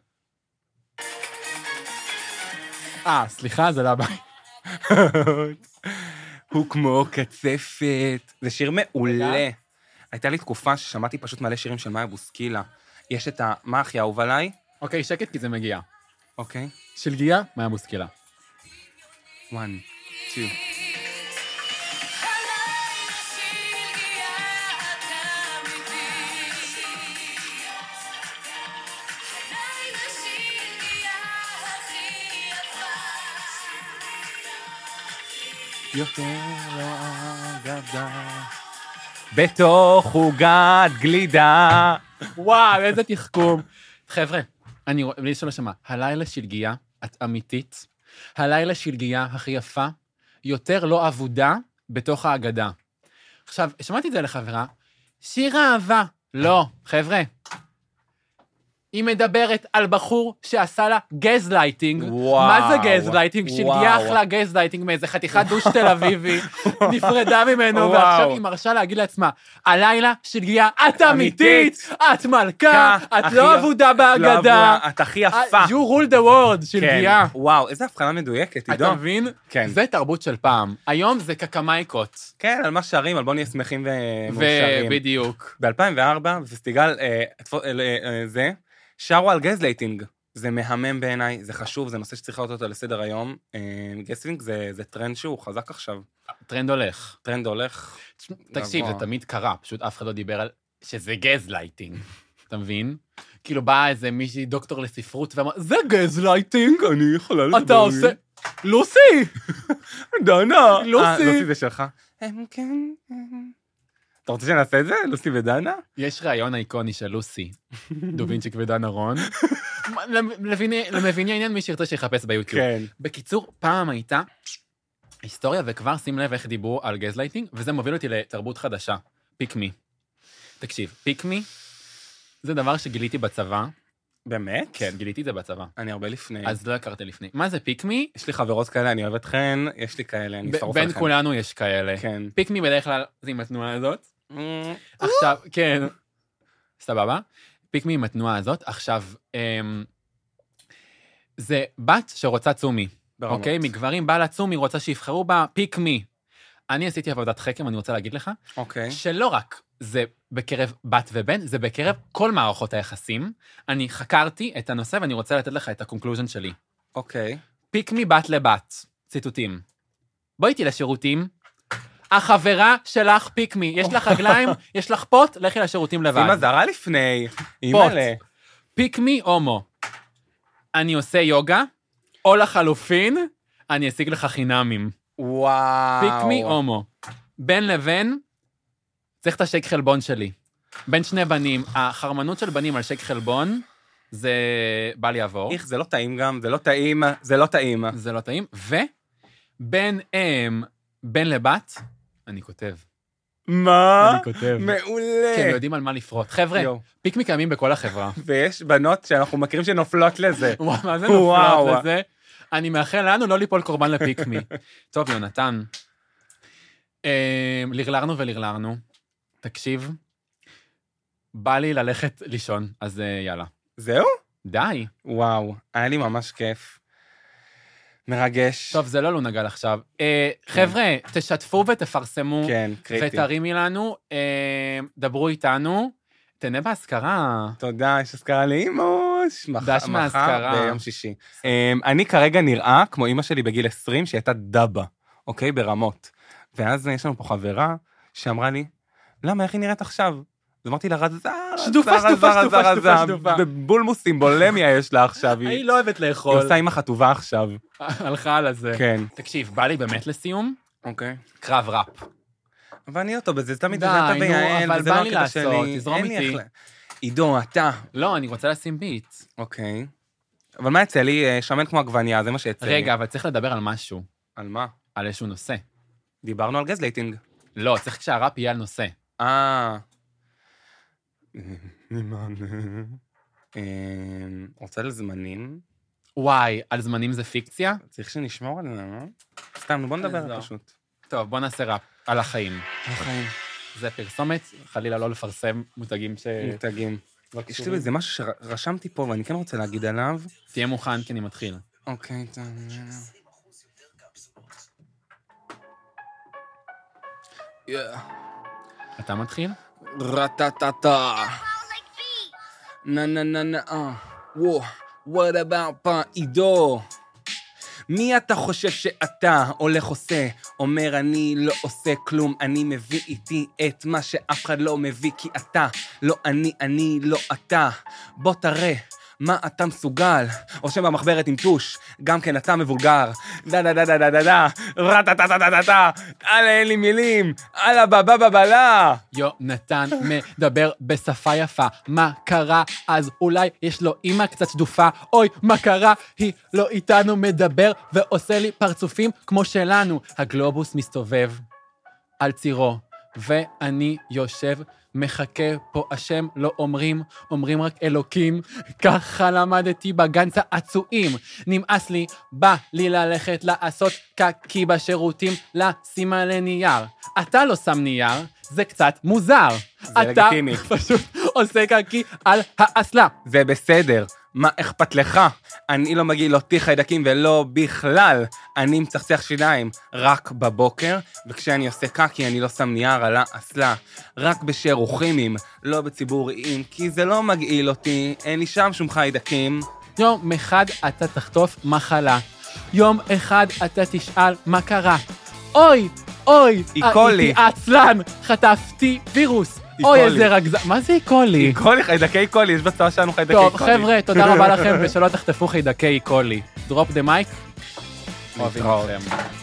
אה, סליחה, זה לא הבית. הוא כמו קצפת. זה שיר מעולה. הייתה לי תקופה ששמעתי פשוט מלא שירים של מאיה בוסקילה. יש את ה... מה הכי אהוב עליי? אוקיי, שקט, כי זה מגיע. אוקיי. שלגיה, מאיה בוסקילה. one, two. יותר לא אגדה, בתוך עוגת גלידה. וואו, איזה תחכום. חבר'ה, אני רואה, בלי שלא שמע, הלילה שלגיה, את אמיתית, הלילה שלגיה הכי יפה, יותר לא עבודה בתוך האגדה. עכשיו, שמעתי את זה לחברה, שיר אהבה. לא, חבר'ה. היא מדברת על בחור שעשה לה גזלייטינג. וואו. מה זה גזלייטינג? שלגיה וואו. אחלה גזלייטינג מאיזה חתיכת דוש תל אביבי, נפרדה ממנו, וואו. ועכשיו היא מרשה להגיד לעצמה, הלילה שלגיה, את אמיתית, את מלכה, את הכי לא יפ- עבודה לא באגדה. עבודה, את הכי יפה. You rule the world, שלגיה. כן. וואו, איזה הבחנה מדויקת, עידו. אתה מבין? כן. זה תרבות של פעם. היום זה קקמייקות. כן, על מה שרים, על בוא נהיה שמחים ומאושרים. ובדיוק. ב-אלפיים וארבע, בפסטיגל אה, תפו- אה, אה, זה, שרו על גזלייטינג. זה מהמם בעיניי, זה חשוב, זה נושא שצריך לראות אותו לסדר היום. אה, גזלייטינג זה, זה טרנד שהוא חזק עכשיו. טרנד הולך. טרנד הולך. תקשיב, זה גבוה. תמיד קרה, פשוט אף אחד לא דיבר על שזה גזלייטינג. אתה מבין? כאילו באה איזה מישהי דוקטור לספרות ואמר, זה גזלייטינג, אני יכולה לדבר. אתה עושה... לוסי! דנה. לוסי. אה, לוסי זה שלך. הם כן... אתה רוצה שנעשה את זה? לוסי ודנה? יש רעיון איקוני של לוסי, דובינצ'יק ודנה רון. למביני למביני העניין, מי שירצה שיחפש ביוטיוב. כן. בקיצור, פעם הייתה היסטוריה, וכבר שים לב איך דיברו על גזלייטינג, וזה מוביל אותי לתרבות חדשה, פיק מי. תקשיב, פיק מי זה דבר שגיליתי בצבא. באמת? כן, גיליתי את זה בצבא. אני הרבה לפני. אז לא הכרתי לפני. מה זה פיק מי? יש לי חברות כאלה, אני אוהב אתכן, יש לי כאלה, אני שרוף עליכם. בין כולנו יש כאלה. כן. פיק מי בדרך כלל זה עם התנועה הזאת. Mm, עכשיו, כן, סבבה. פיק מי עם התנועה הזאת. עכשיו, אמ, זה בת שרוצה צומי. ברמות. אוקיי? מגברים בא לצומי, רוצה שיבחרו בה פיק מי. אני עשיתי עבודת חקר, אני רוצה להגיד לך, אוקיי. שלא רק זה בקרב בת ובן, זה בקרב כל מערכות היחסים. אני חקרתי את הנושא ואני רוצה לתת לך את הקונקלוז'ן שלי. אוקיי. פיק מי בת לבת. ציטוטים. בואי איתי לשירותים. החברה שלך פיק מי. יש לך רגליים, יש לך פוט, לכי לשירותים לבד. שימה זרה לפני. אימא'לה. פיק מי הומו. אני עושה יוגה, או לחלופין, אני אשיג לך חינמים. וואו. פיק מי הומו. בין לבין, צריך את השייק חלבון שלי. בין שני בנים, החרמנות של בנים על שייק חלבון, זה בא לי עבור. איך, זה לא טעים גם, זה לא טעים, זה לא טעים. זה לא טעים. ובין הם, בין לבת, אני כותב. מה? אני כותב. מעולה. כי הם יודעים על מה לפרוט. חבר'ה, יו. פיק מי קיימים בכל החברה. ויש בנות שאנחנו מכירים שנופלות לזה. וואו, מה זה וואו. נופלות לזה? אני מאחל לנו לא ליפול קורבן לפיק מי. טוב, יונתן, לרלרנו ולרלרנו. תקשיב, בא לי ללכת לישון, אז יאללה. זהו? די. וואו, היה לי ממש כיף. מרגש. טוב, זה לא לא נגל עכשיו. חבר'ה, תשתפו ותפרסמו. כן, קריטי. ותרימי לנו, דברו איתנו, תהנה בהזכרה. תודה, יש הזכרה לאימוש. דש מהזכרה. מחר ביום שישי. אני כרגע נראה כמו אימא שלי בגיל עשרים, שהייתה דבה, אוקיי? ברמות. ואז יש לנו פה חברה שאמרה לי, למה, איך היא נראית עכשיו? אז אמרתי לה, רזה, שדופה, רזה, שדופה, רזה, שדופה, רזה, שדופה, שדופה. בבולמוסים, בולמיה יש לה עכשיו. היא לא אוהבת היא לאכול. עושה עם החטובה עכשיו. הלכה על הזה. כן. תקשיב, בא לי באמת לסיום, אוקיי. קרב ראפ. אבל אני אותו בזה, זה תמיד די, אתה נו, ויעל, אבל וזה בא לא לי הקטע לעשות, שלי. תזרום אין לי איתי. איך ל- עידו, אתה. לא, אני רוצה לשים ביט. אוקיי. אבל מה יצא לי? אה, שמן כמו עגבניה, זה מה שיצא לי. רגע, אבל צריך לדבר על משהו, על מה? על איזשהו נושא. דיברנו על גזלייטינג. לא, צריך שהראפ יהיה על נושא. אה. רוצה לזמנים? וואי, על זמנים זה פיקציה? צריך שנשמור עליהם, לא? סתם, נו, בוא נדבר לא. פשוט. טוב, בוא נעשה ראפ על החיים. החיים. זה פרסומת, חלילה לא לפרסם מותגים ש... מותגים. יש לי איזה משהו שרשמתי פה, ואני כן רוצה להגיד עליו. תהיה מוכן, כי אני מתחיל. אוקיי, טוב. אתה מתחיל? רטטטה. נה נה נה נה אה. וואו, what about פעם עידו? מי אתה חושב שאתה הולך עושה? אומר אני לא עושה כלום, אני מביא איתי את מה שאף אחד לא מביא, כי אתה לא אני, אני לא אתה. בוא תראה מה אתה מסוגל, או שם במחברת עם טוש, גם כן אתה מבולגר. דה דה דה דה דה דה דה, רטה דה דה דה דה, אלה אין לי מילים, אלה בבא בבלה. יונתן מדבר בשפה יפה, מה קרה? אז אולי יש לו אמא קצת שדופה, אוי, מה קרה? היא לא איתנו מדבר ועושה לי פרצופים כמו שלנו. הגלובוס מסתובב על צירו, ואני יושב מחכה פה, השם לא אומרים, אומרים רק אלוקים. ככה למדתי בגן צעצועים. נמאס לי, בא לי ללכת לעשות קקי בשירותים, לשים עלי נייר. אתה לא שם נייר, זה קצת מוזר. זה אתה לגיטימי. פשוט עושה קקי על האסלה. זה בסדר, מה אכפת לך? אני לא מגיע אותי חיידקים ולא בכלל. אני מצחצח שיניים רק בבוקר, וכשאני עושה קקי אני לא שם נייר על האסלה. רק בשירוכימים, לא בציבוריים, כי זה לא מגעיל אותי, אין לי שם שום חיידקים. יום אחד אתה תחטוף מחלה. יום אחד אתה תשאל מה קרה. אוי, אוי, איקולי. הייתי עצלן, חטפתי וירוס. אוי, איזה רגזן, מה זה איקולי? איקולי, חיידקי קולי, יש בצבא שלנו חיידקי טוב, קולי. חבר'ה, תודה רבה לכם, ושלא תחטפו חיידקי איקולי. דרופ דה מייק. אוהבים להתראות. אתכם.